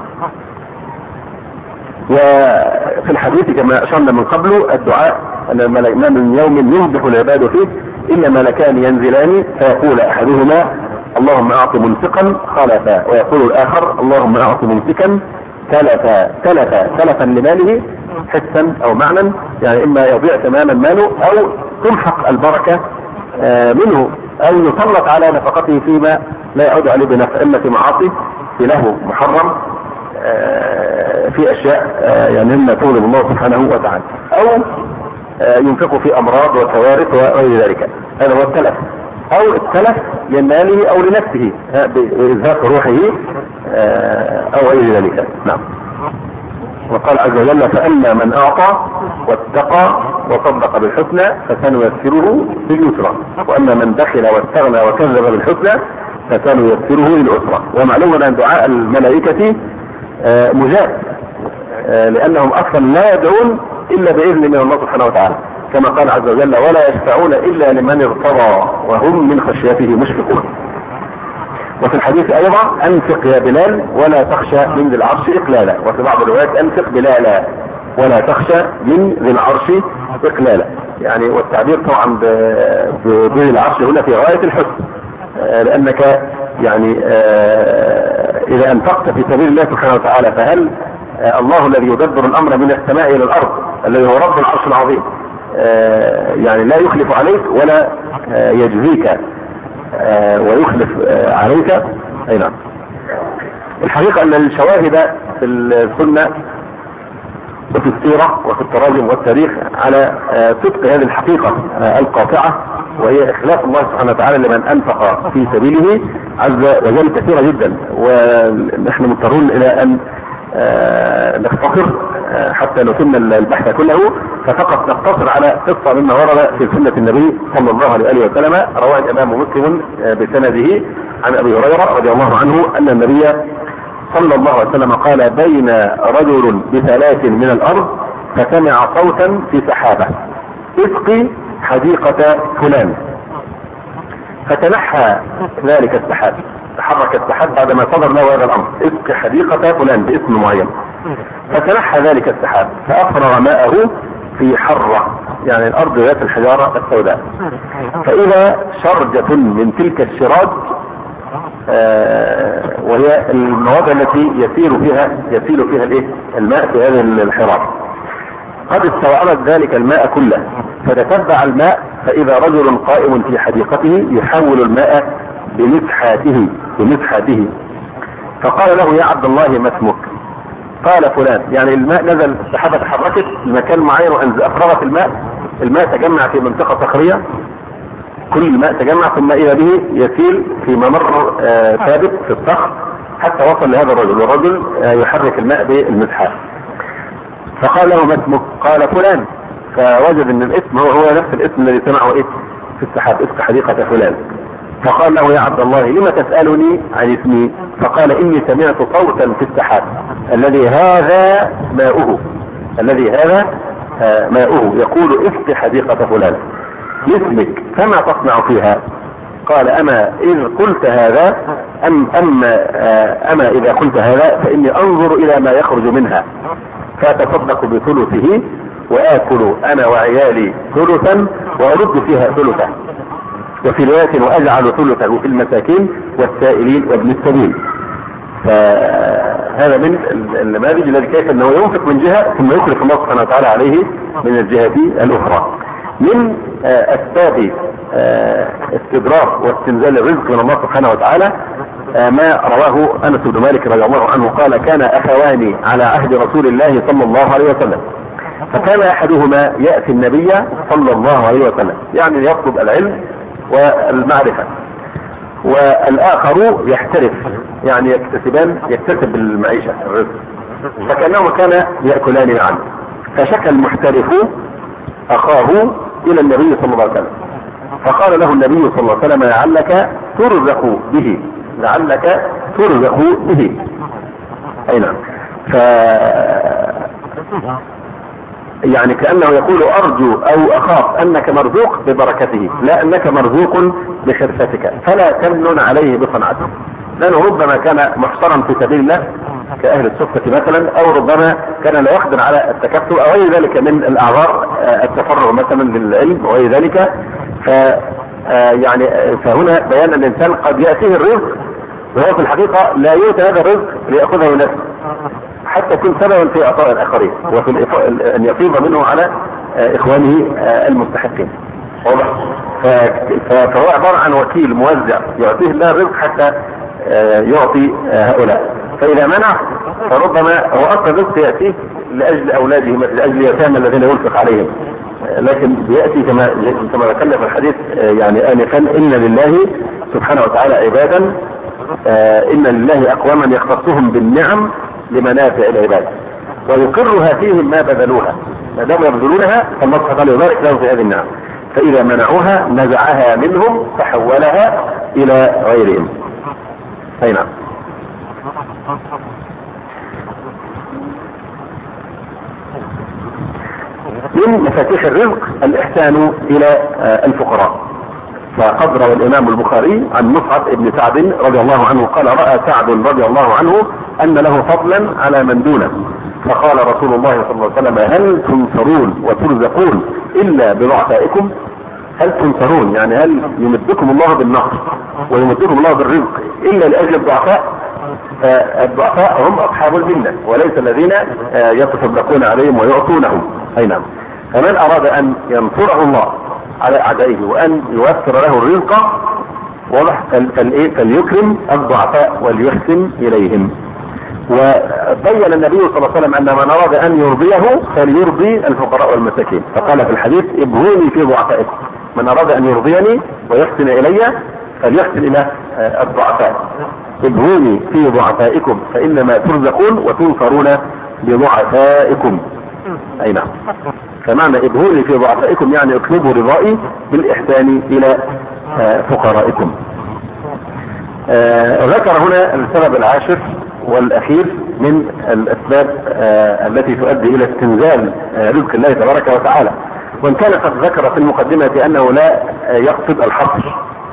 وفي الحديث كما أشرنا من قبل الدعاء أن ما من يوم يصبح العباد فيه إلا ملكان ينزلان فيقول أحدهما: اللهم أعط منفقا خلفا، ويقول الآخر: اللهم أعط ممسكا تلفا لماله حسا أو معنى، يعني إما يضيع تماما ماله أو تمحق البركة منه، أو يسلط على نفقته فيما لا يعود عليه بنفع، إما في معاصي في له محرم، في أشياء يعني إما تغضب الله سبحانه وتعالى، أو ينفق في أمراض وكوارث وغير ذلك. هذا هو التلف، أو التلف لماله أو لنفسه بإزهاق روحه أو غير ذلك. نعم. وقال عز وجل: فأما من أعطى واتقى وصدق بالحسنى فسنيسره لليسرى، وأما من بخل واستغنى وكذب بالحسنى فسنيسره للعسرى. ومعلوم أن دعاء الملائكة مجاب، لأنهم أصلا لا يدعون إلا بإذن من الله سبحانه وتعالى، كما قال عز وجل: ولا يشفعون إلا لمن ارتضى وهم من خشيته مشفقون. وفي الحديث أيضا: أنفق يا بلال ولا تخشى من ذي العرش إقلالا. وفي بعض الروايات: أنفق بلالا ولا تخشى من ذي العرش إقلالا. يعني والتعبير طبعا بذي العرش هنا في غاية الحسن، لأنك يعني اذا انفقت في سبيل الله سبحانه وتعالى فهل الله الذي يدبر الامر من السماء الى الارض الذي هو رب العرش العظيم يعني لا يخلف عليك ولا يجزيك ويخلف عليك؟ اي نعم. الحقيقة ان الشواهد في السنة وفي السيرة وفي التراجم والتاريخ على صدق هذه الحقيقة القاطعة، وهي اخلاص الله سبحانه وتعالى لمن انفق في سبيله عز وجل كثيرة جدا، ونحن مضطرون الى ان نختصر حتى نتم البحث كله، ففقط نقتصر على قصة مما ورد في سنة النبي صلى الله عليه وسلم رواه الامام مسلم بسنده عن ابي هريرة رضي الله عنه ان النبي صلى الله عليه وسلم قال: بين رجل بثلاث من الارض فسمع صوتا في سحابة اسقي حديقة فلان، فتنحى ذلك السحاب، تحرك السحاب بعدما صدر له هذا الامر، اسقي حديقة فلان باسم معين، فتنحى ذلك السحاب فافرغ ماءه في حرة، يعني الارض ذات الحجارة السوداء، فاذا شرجة من تلك الشراج وهي المواد التي يسيل فيها الماء في هذه الحراب، قد استوعبت ذلك الماء كله، فتتبع الماء فاذا رجل قائم في حديقته يحول الماء بمسحاته، فقال له: يا عبد الله ما اسمك؟ قال: فلان. يعني الماء نزل، السحابة تحركت في مكان معين وافرغت الماء تجمع في منطقة صخرية، كل الماء تجمع ثم إذا به يسيل في ممر ثابت في الصخر حتى وصل لهذا الرجل، والرجل يحرك الماء بالمسحاف. فقال له: ما اسمك؟ قال: فلان. فوجد ان الاسم هو نفس الاسم الذي سمعه في السحاب، اسم حديقة فلان. فقال له: يا عبد الله لما تسألني عن اسمي؟ فقال: اني سمعت صوتا في السحاب الذي هذا ماؤه يقول: اسق حديقة فلان باسمك، فما تصنع فيها؟ قال: اما اذا قلت هذا اما اذا قلت هذا فاني انظر الى ما يخرج منها فاتصدق بثلثه واكل انا وعيالي ثلثا وارد فيها ثلثا، وفي رواية واجعل ثلثه في المساكين والسائلين وابن السبيل. فهذا من النماذج الذي كيف انه ينفق من جهة ثم يخلف الله سبحانه وتعالى عليه من الجهة الاخرى. من اسباب استدراك واستنزال الرزق من الله سبحانه وتعالى ما رواه انس بن مالك رضي الله عنه قال: كان اخوان على عهد رسول الله صلى الله عليه وسلم، فكان احدهما يأتي النبي صلى الله عليه وسلم يعني يطلب العلم والمعرفة، والاخر يحترف يعني يكتسب المعيشة الرزق، فكانهما كان يأكلان معا. فشكى المحترف اخاه الى النبي صلى الله عليه وسلم، فقال له النبي صلى الله عليه وسلم: لعلك ترزق به. اي نعم. يعني كأنه يقول: ارجو او اخاف انك مرزوق ببركته لا انك مرزوق بخرفتك، فلا تمنن عليه بصنعته، لانه ربما كان محصرا في سبيل الله كأهل الصفة مثلا، او ربما كان لا يقدر على التكفل او غير ذلك من الاعذار، التفرغ مثلا للعلم وغير ذلك. فهنا بيان ان الانسان قد يأتيه الرزق وهو في الحقيقة لا يؤتى هذا الرزق ليأخذه نفسه، حتى يكون سببا في عطاء الاخرين وفي ان يفيض منه على اخوانه المستحقين. واضح؟ فهو عبارة عن وكيل موزع يعطيه الله الرزق حتى يعطي هؤلاء، فإذا منع فربما هو أصلا الرزق يأتيه لأجل أولاده لأجل يتامى الذين ينفق عليهم، لكن بيأتي كما ذكرنا في الحديث يعني آنفا: إن لله سبحانه وتعالى عبادا، إن لله أقواما يختصهم بالنعم لمنافع العباد ويقرها فيهم ما بذلوها، ما دام يبذلونها فالله سبحانه وتعالى يبارك لهم في هذه النعم، فإذا منعوها نزعها منهم فحولها إلى غيرهم. أي نعم. من مفاتيح الرزق الإحسان إلى الفقراء، فقد روى الإمام البخاري عن مصعب بن سعد رضي الله عنه قال: رأى سعد رضي الله عنه أن له فضلا على من دونه، فقال رسول الله صلى الله عليه وسلم: هل تنصرون وترزقون إلا بضعفائكم؟ هل تنصرون يعني هل يمدكم الله بالنصر ويمدكم الله بالرزق الا لاجل الضعفاء؟ فالضعفاء هم اصحاب المنة وليس الذين يتصدقون عليهم ويعطونهم. اي نعم. فمن اراد ان ينصره الله على اعدائه وان يوفر له الرزق واضح فليكرم الضعفاء وليحسن اليهم. وبين النبي صلى الله عليه وسلم ان من اراد ان يرضيه فليرضي الفقراء والمساكين، فقال في الحديث ابهوني في ضعفائكم، من اراد ان يرضيني ويحسن الي فليحسن الى الضعفاء. ابهوني في ضعفائكم فانما ترزقون وتنصرون بضعفائكم. اي نعم. فمعنى ابهوني في ضعفائكم يعني اطلبوا رضائي بالاحسان الى فقرائكم. ذكر هنا السبب العاشر والاخير من الاسباب التي تؤدي الى استنزال رزق الله تبارك وتعالى، وان كان قد ذكر في المقدمة انه لا يقصد الحصر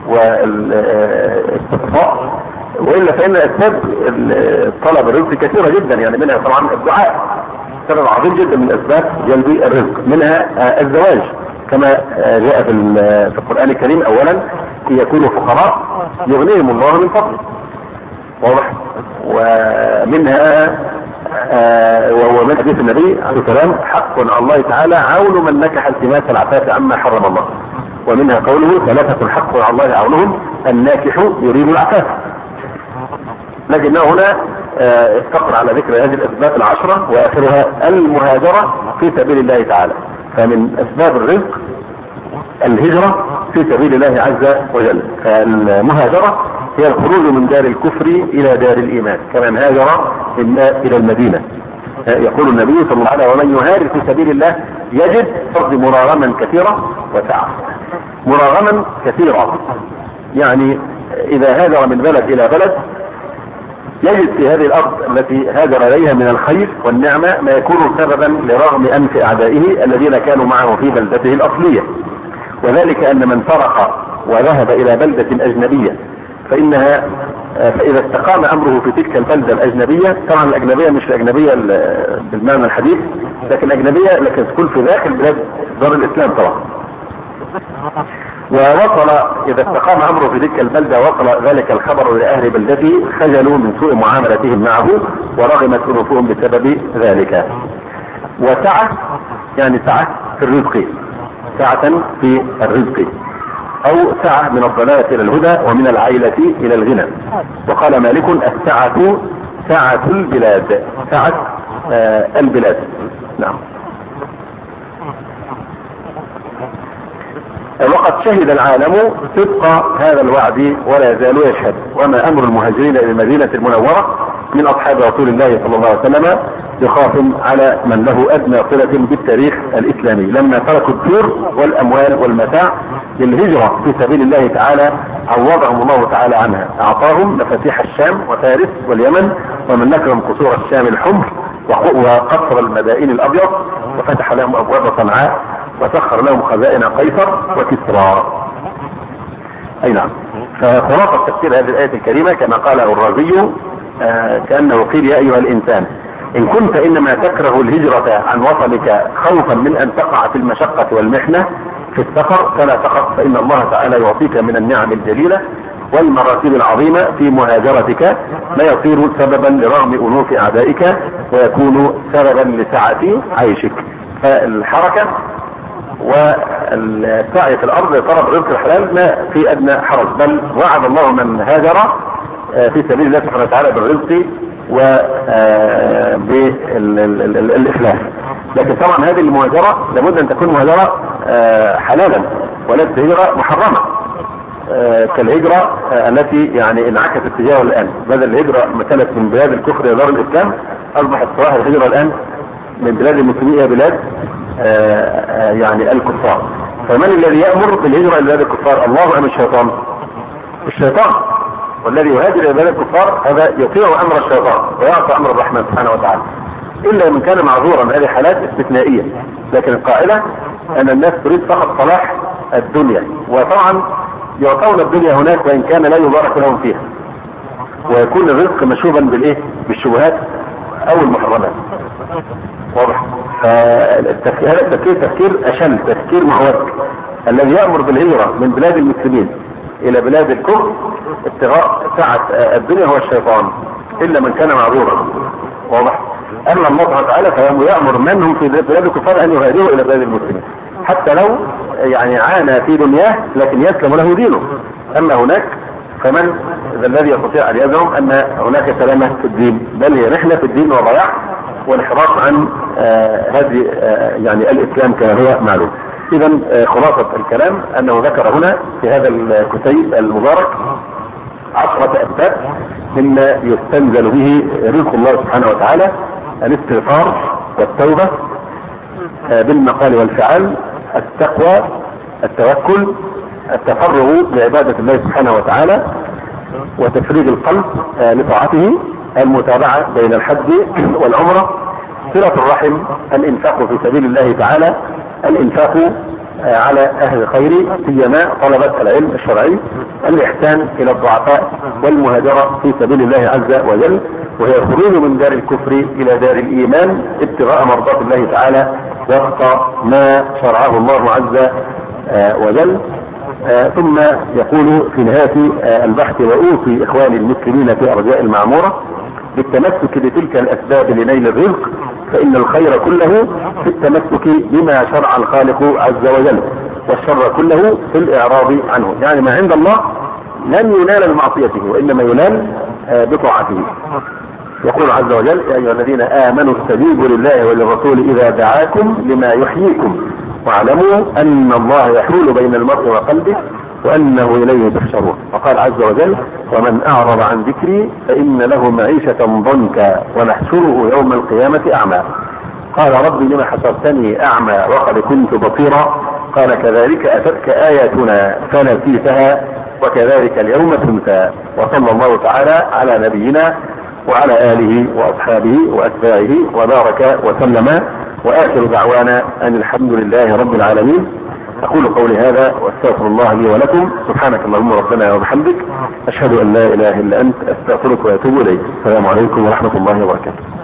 والاستقصاء، والا فان اسباب طلب الرزق كثيرة جدا، يعني منها طبعا الدعاء سبب عظيم جدا من اسباب جلب الرزق، منها الزواج كما جاء في القرآن الكريم اولا يكونوا فقراء يغنيهم الله من فضله، واضح. ومنها ومن حديث النبي عليه السلام حق على الله تعالى عون من نكح التماس العفاف عما حرم الله، ومنها قوله ثلاثة حق على الله عونهم الناكح يريد العفاف. لكنه هنا استقر على ذكر هذه الاسباب العشرة واخرها المهاجرة في سبيل الله تعالى. فمن اسباب الرزق الهجرة في سبيل الله عز وجل، فالمهاجرة هي الخروج من دار الكفر الى دار الايمان كمن هاجر الى المدينة. يقول النبي صلى الله عليه وسلم ومن يهاجر في سبيل الله يجد فرض مراغما كثيرة وسعة. مراغما كثيرة يعني اذا هاجر من بلد الى بلد يجد في هذه الارض التي هاجر اليها من الخير والنعمة ما يكون سببا لرغم انف اعدائه الذين كانوا معه في بلدته الاصلية، وذلك ان من فرق وذهب الى بلدة اجنبية فاذا استقام امره في تلك البلدة الاجنبية، طبعا الاجنبية مش الاجنبية بالمعنى الحديث لكن اجنبية لكن تكون في داخل بلاد دار الاسلام طبعا، ووصل اذا استقام امره في تلك البلدة وصل ذلك الخبر لاهل بلدته خجلوا من سوء معاملتهم معه ورغمت انوفهم بسبب ذلك. وسعة يعني سعة في الرزق، سعة في الرزق او سعة من الضلالة الى الهدى ومن العيلة الى الغنى. وقال مالك السعة سعة البلاد، سعة البلاد. نعم. وقد شهد العالم صدق هذا الوعد ولا يزال يشهد. وما امر المهاجرين الى المدينة المنورة من اصحاب رسول الله صلى الله عليه وسلم يخاف على من له ادنى صلة بالتاريخ الاسلامي لما تركوا الدور والاموال والمتاع للهجرة في سبيل الله تعالى عوضهم الله تعالى عنها، اعطاهم مفاتيح الشام وفارس واليمن وملكهم قصور الشام الحمر وقصر المدائن الابيض وفتح لهم ابواب صنعاء وسخر لهم خزائن قيصر وكسرى. اي نعم. فخلاصة تفسير هذه الآية الكريمة كما قاله الرازي كأنه قيل يا ايها الانسان ان كنت انما تكره الهجرة عن وطنك خوفا من ان تقع في المشقة والمحنة في السفر فلا تخف، فان الله تعالى يعطيك من النعم الجليلة والمراتب العظيمة في مهاجرتك ما يصير سببا لرغم انوف اعدائك ويكون سببا لسعة عيشك. فالحركة والسعي في الارض لطلب رزق الحلال ما في ادنى حرج، بل وعد الله من هاجر في سبيل الله سبحانه وتعالى بالرزق وبالإخلاص. لكن طبعا هذه المهاجرة لابد ان تكون مهاجرة حلالا وليست هجرة محرمة كالهجرة التي يعني انعكست اتجاهها الان، بدل الهجرة مثلا من بلاد الكفر الى دار الاسلام اصبحت صراحة الهجرة الان من بلاد المسلمين الى بلاد يعني الكفار. فمن الذي يأمر بالهجرة الى بلاد الكفار؟ الله ام الشيطان؟ الشيطان. والذي يهاجر الى بلاد الكفار هذا يطيع امر الشيطان ويعصى امر الرحمن سبحانه وتعالى، الا من كان معذورا. هذه حالات استثنائية، لكن القائلة ان الناس تريد فقط صلاح الدنيا، وطبعا يعطون الدنيا هناك وان كان لا يبارك لهم فيها، ويكون الرزق مشوبا بالايه؟ بالشبهات او المحرمات. واضح؟ هذا التفكير تفكير اشل، تفكير معوج. الذي يأمر بالهجرة من بلاد المسلمين الى بلاد الكفر ابتغاء سعة الدنيا هو الشيطان، الا من كان معذورا. واضح؟ اما الله سبحانه وتعالى فيأمر من هم في بلاد الكفار ان يهاجروا الى بلاد المسلمين، حتى لو يعني عانى في دنياه لكن يسلم له دينه. اما هناك فمن الذي يستطيع ان يزعم ان هناك سلامة في الدين؟ بل هي رحلة في الدين وضياع وانحراف عن هذه يعني الاسلام كما هو معلوم. اذا خلاصة الكلام انه ذكر هنا في هذا الكتيب المبارك 10 اسباب مما يستنزل به رزق الله سبحانه وتعالى: الاستغفار والتوبة بالمقال والفعل، التقوى، التوكل، التفرغ لعبادة الله سبحانه وتعالى وتفريغ القلب لطاعته، المتابعة بين الحج والعمرة، صلة الرحم، الانفاق في سبيل الله تعالى، الانفاق على اهل الخير سيما طلبة العلم الشرعي، الاحسان الى الضعفاء والمهاجرة في سبيل الله عز وجل، وهي الخروج من دار الكفر الى دار الايمان ابتغاء مرضات الله تعالى وفق ما شرعه الله عز وجل. ثم يقول في نهاية البحث: وأوصي إخواني المسلمين في أرجاء المعمورة بالتمسك بتلك الأسباب لنيل الرزق، فإن الخير كله في التمسك بما شرع الخالق عز وجل، والشر كله في الإعراض عنه. يعني ما عند الله لن ينال بمعصيته وإنما ينال بطاعته. يقول عز وجل: يا أيها الذين آمنوا استجيبوا لله وللرسول إذا دعاكم لما يحييكم واعلموا أن الله يحول بين المرء وقلبه وأنه إليه تحشرون. وقال عز وجل: ومن أعرض عن ذكري فإن له معيشة ضنكا ونحشره يوم القيامة أعمى. قال: رب لما حشرتني أعمى وقد كنت بصيرا؟ قال: كذلك أتتك آياتنا فنسيتها وكذلك اليوم تنسى. وصلى الله تعالى على نبينا وعلى آله وأصحابه وأتباعه وبارك وسلم، وآخر دعوانا أن الحمد لله رب العالمين. أقول قولي هذا واستغفر الله لي ولكم. سبحانك اللهم ربنا وبحمدك، أشهد أن لا إله إلا أنت، أستغفرك وأتوب إليك. السلام عليكم ورحمة الله وبركاته.